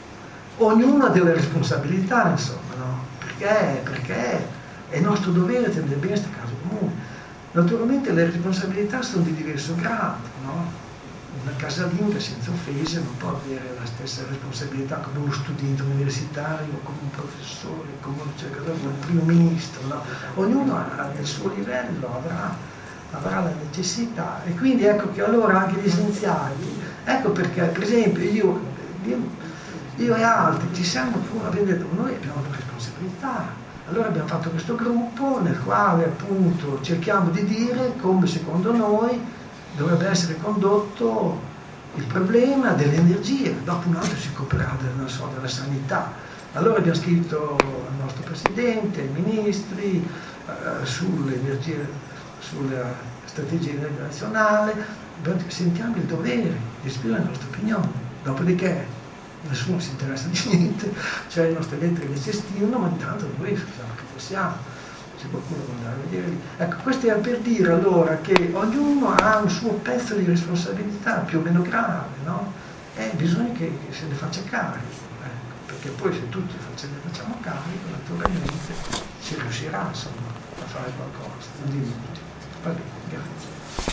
ognuno ha delle responsabilità, insomma, no? Perché? Perché è nostro dovere tenere bene questa casa comune. Naturalmente le responsabilità sono di diverso grado, no? Una casalinga senza offese non può avere la stessa responsabilità come uno studente universitario, come un professore, come un cercatore, come un primo ministro, no? Ognuno ha il suo livello, avrà, avrà la necessità e quindi ecco che allora anche gli scienziati, ecco perché per esempio io, io, io e altri ci siamo, vedete, noi abbiamo una responsabilità, allora abbiamo fatto questo gruppo nel quale appunto cerchiamo di dire come secondo noi dovrebbe essere condotto il problema dell'energia, dopo un altro si occuperà della, so, della sanità. Allora abbiamo scritto al nostro Presidente, ai Ministri, eh, sull'energia, sulla strategia nazionale, sentiamo il dovere di esprimere la nostra opinione, dopodiché nessuno si interessa di niente, cioè le nostre lettere che ci estinguono, ma intanto noi facciamo che possiamo. Se qualcuno vuole andare a vedere lì. Ecco, questo è per dire allora che ognuno ha un suo pezzo di responsabilità più o meno grave, no? E bisogna che, che se ne faccia carico, ecco, perché poi se tutti ce ne facciamo carico, naturalmente si riuscirà insomma a fare qualcosa. Non di tutti. Va bene, grazie.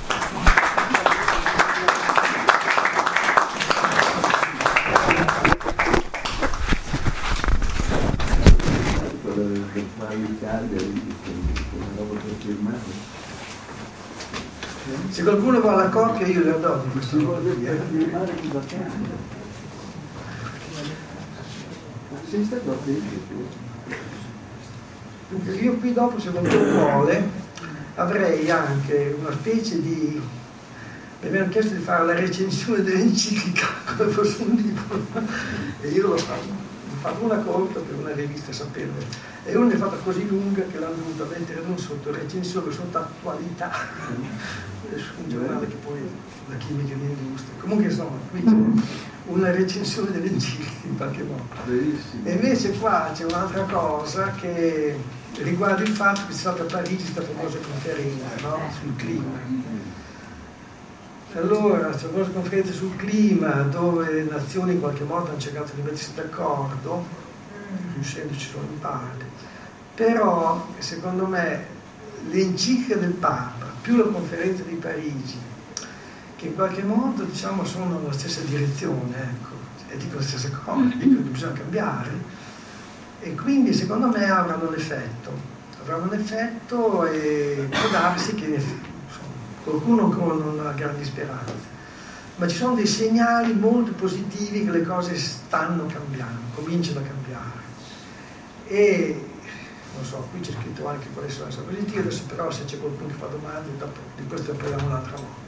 Se qualcuno va alla coppia io le do di questo io qui dopo se qualcuno vuole avrei anche una specie di mi avevano chiesto di fare la recensione dell'enciclica come fosse un libro e io l'ho fatto. Ho fatto una colpa per una rivista Sapere e una è fatta così lunga che l'hanno dovuta mettere non sotto recensione, sotto attualità su un giornale che poi la chimica dell'industria. Comunque insomma, qui c'è una recensione dell'enciclica in qualche modo. E invece qua c'è un'altra cosa che riguarda il fatto che c'è stata a Parigi questa famosa conferenza, no? Sul clima. Allora, c'è una conferenza sul clima dove le nazioni in qualche modo hanno cercato di mettersi d'accordo, riuscendoci solo in parte, però secondo me l'enciclica del Papa più la conferenza di Parigi, che in qualche modo diciamo sono nella stessa direzione, ecco, e dicono le stesse cose, dicono che bisogna cambiare, e quindi secondo me avranno l'effetto, avranno l'effetto e può darsi che qualcuno ancora non ha grandi speranze, ma ci sono dei segnali molto positivi che le cose stanno cambiando, cominciano a cambiare. E non so, qui c'è scritto anche quali sono le cose positive, adesso però se c'è qualcuno che fa domande, dopo di questo ne parliamo un'altra volta.